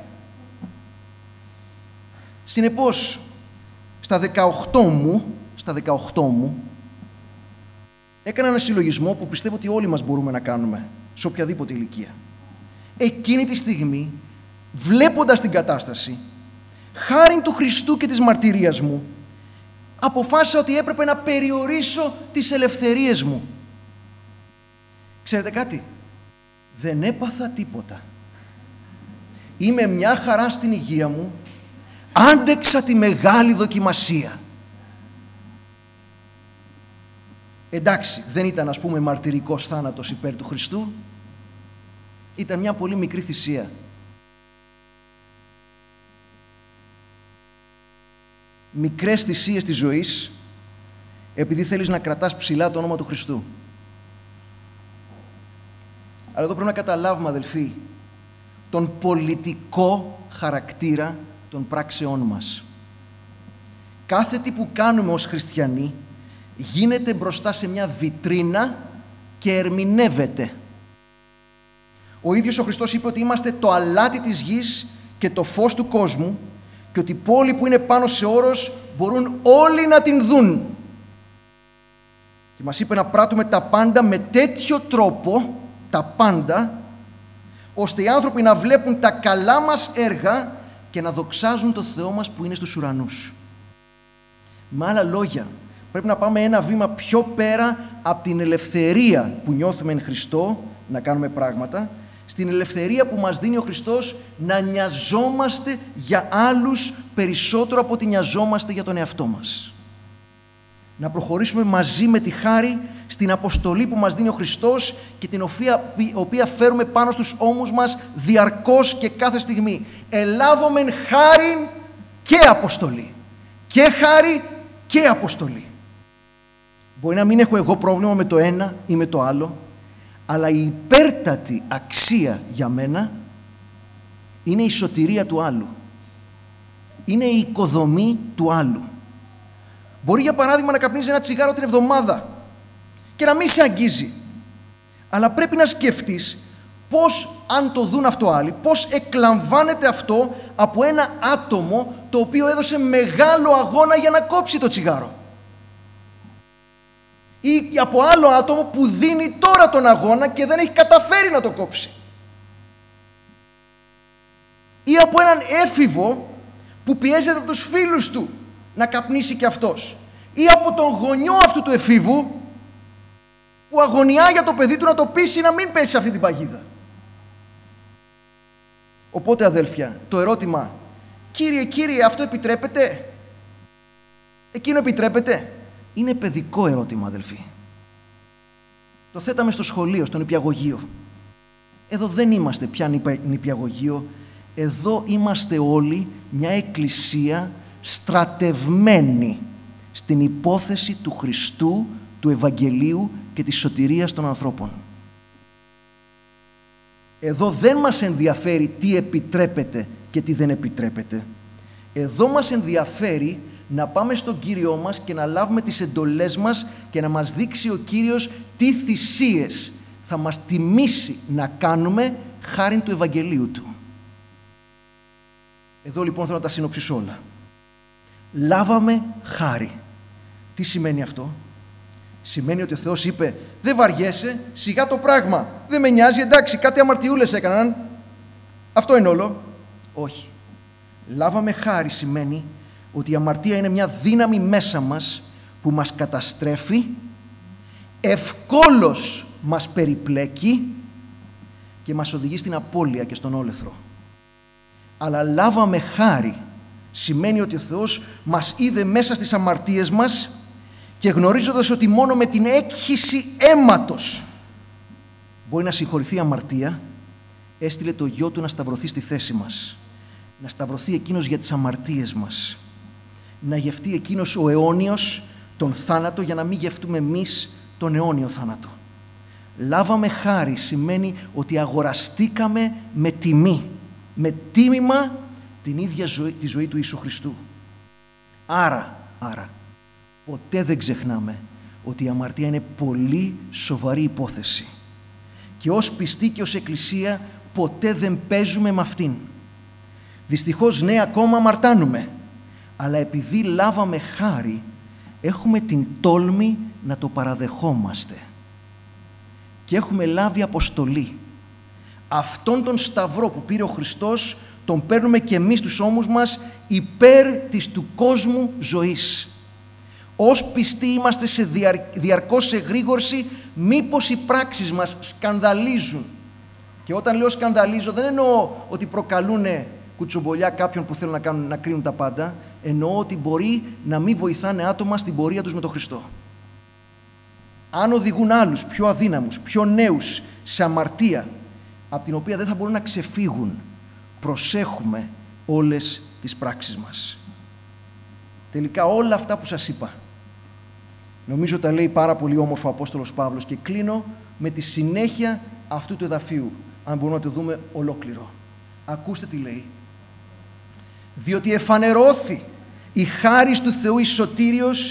Συνεπώς, στα δεκαοκτώ μου, στα δεκαοκτώ μου, έκανα ένα συλλογισμό που πιστεύω ότι όλοι μας μπορούμε να κάνουμε, σε οποιαδήποτε ηλικία. Εκείνη τη στιγμή, βλέποντας την κατάσταση, χάριν του Χριστού και της μαρτυρίας μου, αποφάσισα ότι έπρεπε να περιορίσω τις ελευθερίες μου. Ξέρετε κάτι? Δεν έπαθα τίποτα. Είμαι μια χαρά στην υγεία μου. Άντεξα τη μεγάλη δοκιμασία. Εντάξει, δεν ήταν ας πούμε μαρτυρικός θάνατος υπέρ του Χριστού. Ήταν μια πολύ μικρή θυσία. Μικρές θυσίες της ζωής, επειδή θέλεις να κρατάς ψηλά το όνομα του Χριστού. Αλλά εδώ πρέπει να καταλάβουμε, αδελφοί, τον πολιτικό χαρακτήρα των πράξεών μας. Κάθε τι που κάνουμε ως χριστιανοί γίνεται μπροστά σε μια βιτρίνα και ερμηνεύεται. Ο ίδιος ο Χριστός είπε ότι είμαστε το αλάτι της γης και το φως του κόσμου και ότι οι πόλοι που είναι πάνω σε όρος μπορούν όλοι να την δουν. Και μας είπε να πράττουμε τα πάντα με τέτοιο τρόπο, τα πάντα, ώστε οι άνθρωποι να βλέπουν τα καλά μας έργα και να δοξάζουν το Θεό μας που είναι στους ουρανούς. Με άλλα λόγια, πρέπει να πάμε ένα βήμα πιο πέρα από την ελευθερία που νιώθουμε εν Χριστώ να κάνουμε πράγματα, στην ελευθερία που μας δίνει ο Χριστός να νοιαζόμαστε για άλλους περισσότερο από ότι νοιαζόμαστε για τον εαυτό μας. Να προχωρήσουμε μαζί με τη χάρη στην αποστολή που μας δίνει ο Χριστός και την οποία, οποία φέρουμε πάνω στους ώμους μας διαρκώς και κάθε στιγμή. Ελάβομεν χάριν και αποστολή. Και χάρη και αποστολή. Μπορεί να μην έχω εγώ πρόβλημα με το ένα ή με το άλλο, αλλά η υπέρτατη αξία για μένα είναι η σωτηρία του άλλου. Είναι η οικοδομή του άλλου. Μπορεί για παράδειγμα να καπνίζει ένα τσιγάρο την εβδομάδα και να μην σε αγγίζει. Αλλά πρέπει να σκεφτείς πώς, αν το δουν αυτό άλλοι, πώς εκλαμβάνεται αυτό από ένα άτομο το οποίο έδωσε μεγάλο αγώνα για να κόψει το τσιγάρο. Ή από άλλο άτομο που δίνει τώρα τον αγώνα και δεν έχει καταφέρει να το κόψει. Ή από έναν έφηβο που πιέζεται από τους φίλους του να καπνίσει και αυτός. Ή από τον γονιό αυτού του εφήβου που αγωνιά για το παιδί του να το πείσει να μην πέσει σε αυτή την παγίδα. Οπότε αδέλφια, το ερώτημα, Κύριε, Κύριε, αυτό επιτρέπεται? Εκείνο επιτρέπεται? Είναι παιδικό ερώτημα, αδελφοί. Το θέταμε στο σχολείο, στο νηπιαγωγείο. Εδώ δεν είμαστε πια νηπιαγωγείο. Εδώ είμαστε όλοι μια εκκλησία στρατευμένη στην υπόθεση του Χριστού, του Ευαγγελίου και της σωτηρίας των ανθρώπων. Εδώ δεν μας ενδιαφέρει τι επιτρέπεται και τι δεν επιτρέπεται. Εδώ μας ενδιαφέρει να πάμε στον Κύριό μας και να λάβουμε τις εντολές μας και να μας δείξει ο Κύριος τι θυσίες θα μας τιμήσει να κάνουμε χάριν του Ευαγγελίου Του. Εδώ λοιπόν θέλω να τα συνοψίσω όλα. Λάβαμε χάρη. Τι σημαίνει αυτό? Σημαίνει ότι ο Θεός είπε δεν βαριέσαι, σιγά το πράγμα, δεν με νοιάζει, εντάξει, κάτι αμαρτιούλες έκαναν, αυτό είναι όλο. Όχι. Λάβαμε χάρη σημαίνει ότι η αμαρτία είναι μια δύναμη μέσα μας που μας καταστρέφει, ευκόλως μας περιπλέκει και μας οδηγεί στην απώλεια και στον όλεθρο. Αλλά λάβαμε χάρη σημαίνει ότι ο Θεός μας είδε μέσα στις αμαρτίες μας και γνωρίζοντας ότι μόνο με την έκχυση αίματος μπορεί να συγχωρηθεί η αμαρτία, έστειλε το Γιο Του να σταυρωθεί στη θέση μας. Να σταυρωθεί εκείνος για τις αμαρτίες μας. Να γευτεί εκείνος ο αιώνιος τον θάνατο για να μην γευτούμε εμείς τον αιώνιο θάνατο. Λάβαμε χάρη σημαίνει ότι αγοραστήκαμε με τιμή, με τίμημα την ίδια ζωή, τη ζωή του Ιησού Χριστού. Άρα, άρα, ποτέ δεν ξεχνάμε ότι η αμαρτία είναι πολύ σοβαρή υπόθεση και ως πιστοί και ως Εκκλησία ποτέ δεν παίζουμε με αυτήν. Δυστυχώς ναι, ακόμα αμαρτάνουμε, αλλά επειδή λάβαμε χάρη έχουμε την τόλμη να το παραδεχόμαστε και έχουμε λάβει αποστολή. Αυτόν τον σταυρό που πήρε ο Χριστός τον παίρνουμε και εμείς στους ώμους μας υπέρ της του κόσμου ζωής. Ως πιστοί είμαστε σε διαρ... διαρκώς σε εγρήγορση μήπως οι πράξεις μας σκανδαλίζουν. Και όταν λέω σκανδαλίζω δεν εννοώ ότι προκαλούν κουτσομπολιά κάποιον που θέλουν να, κάνουν, να κρίνουν τα πάντα. Εννοώ ότι μπορεί να μην βοηθάνε άτομα στην πορεία τους με τον Χριστό. Αν οδηγούν άλλους πιο αδύναμους, πιο νέους σε αμαρτία από την οποία δεν θα μπορούν να ξεφύγουν, προσέχουμε όλες τις πράξεις μας. Τελικά όλα αυτά που σας είπα νομίζω τα λέει πάρα πολύ όμορφο ο Απόστολος Παύλος και κλείνω με τη συνέχεια αυτού του εδαφίου, αν μπορούμε να το δούμε ολόκληρο. Ακούστε τι λέει. Διότι εφανερώθη η χάρις του Θεού εις σωτήριος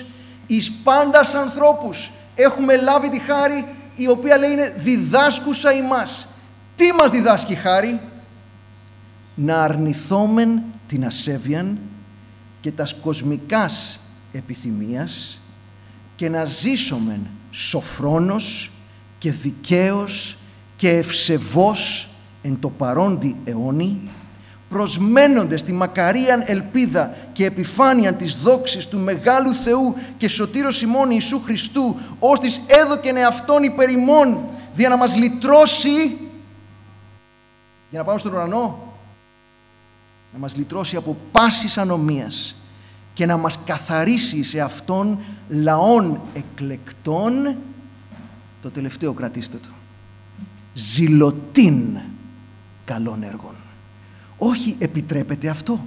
εις πάντας ανθρώπους έχουμε λάβει τη χάρη, η οποία λέει είναι διδάσκουσα ημάς. Τι μας διδάσκει η χάρη? Να αρνηθόμεν την ασέβειαν και τας κοσμικάς επιθυμίας και να ζήσομεν σοφρόνος και δικαίος και ευσεβώς εν το παρόντι αιώνι, προσμένοντες τη μακαρίαν ελπίδα και επιφάνειαν της δόξης του μεγάλου Θεού και σωτήρος ημών Ιησού Χριστού, ως της έδωκεν εαυτόν υπερ ημών, δια να μας λυτρώσει, για να πάμε στον ουρανό, να μας λυτρώσει από πάσης ανομίας και να μας καθαρίσει σε αυτόν λαών εκλεκτών, το τελευταίο κρατήστε το, ζηλωτήν καλών έργων. Όχι επιτρέπεται αυτό,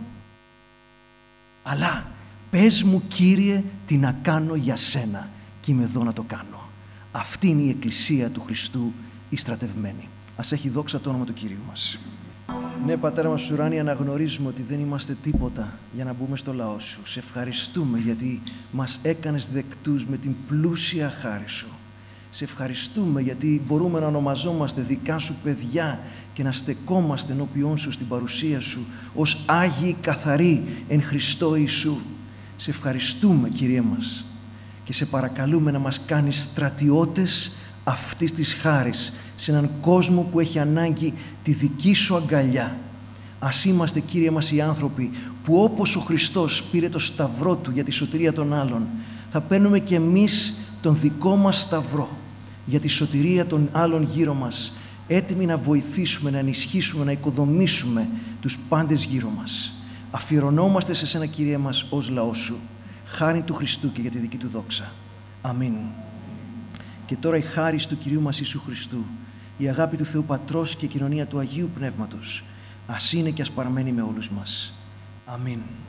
αλλά πες μου, Κύριε, τι να κάνω για σένα και είμαι εδώ να το κάνω. Αυτή είναι η Εκκλησία του Χριστού η στρατευμένη. Ας έχει δόξα το όνομα του Κυρίου μας. Ναι, Πατέρα μας στους ουράνιοι, αναγνωρίζουμε ότι δεν είμαστε τίποτα για να μπούμε στο λαό Σου. Σε ευχαριστούμε γιατί μας έκανες δεκτούς με την πλούσια χάρη Σου. Σε ευχαριστούμε γιατί μπορούμε να ονομαζόμαστε δικά Σου παιδιά και να στεκόμαστε ενώπιόν Σου στην παρουσία Σου ως Άγιοι καθαροί εν Χριστώ Ιησού. Σε ευχαριστούμε, Κύριε μας, και σε παρακαλούμε να μας κάνεις στρατιώτες αυτής της χάρης σε έναν κόσμο που έχει ανάγκη τη δική Σου αγκαλιά. Ας είμαστε, Κύριε μας, οι άνθρωποι που όπως ο Χριστός πήρε το σταυρό Του για τη σωτηρία των άλλων, θα παίρνουμε και εμείς τον δικό μας σταυρό για τη σωτηρία των άλλων γύρω μας, έτοιμοι να βοηθήσουμε, να ενισχύσουμε, να οικοδομήσουμε τους πάντες γύρω μας. Αφιερωνόμαστε σε Σένα, Κύριε μας, ως λαό Σου, χάρη του Χριστού και για τη δική Του δόξα. Αμήν. Και τώρα η χάρις του Κυρίου μας Ιησού Χριστού, η αγάπη του Θεού Πατρός και η κοινωνία του Αγίου Πνεύματος, ας είναι και ας παραμένει με όλους μας. Αμήν.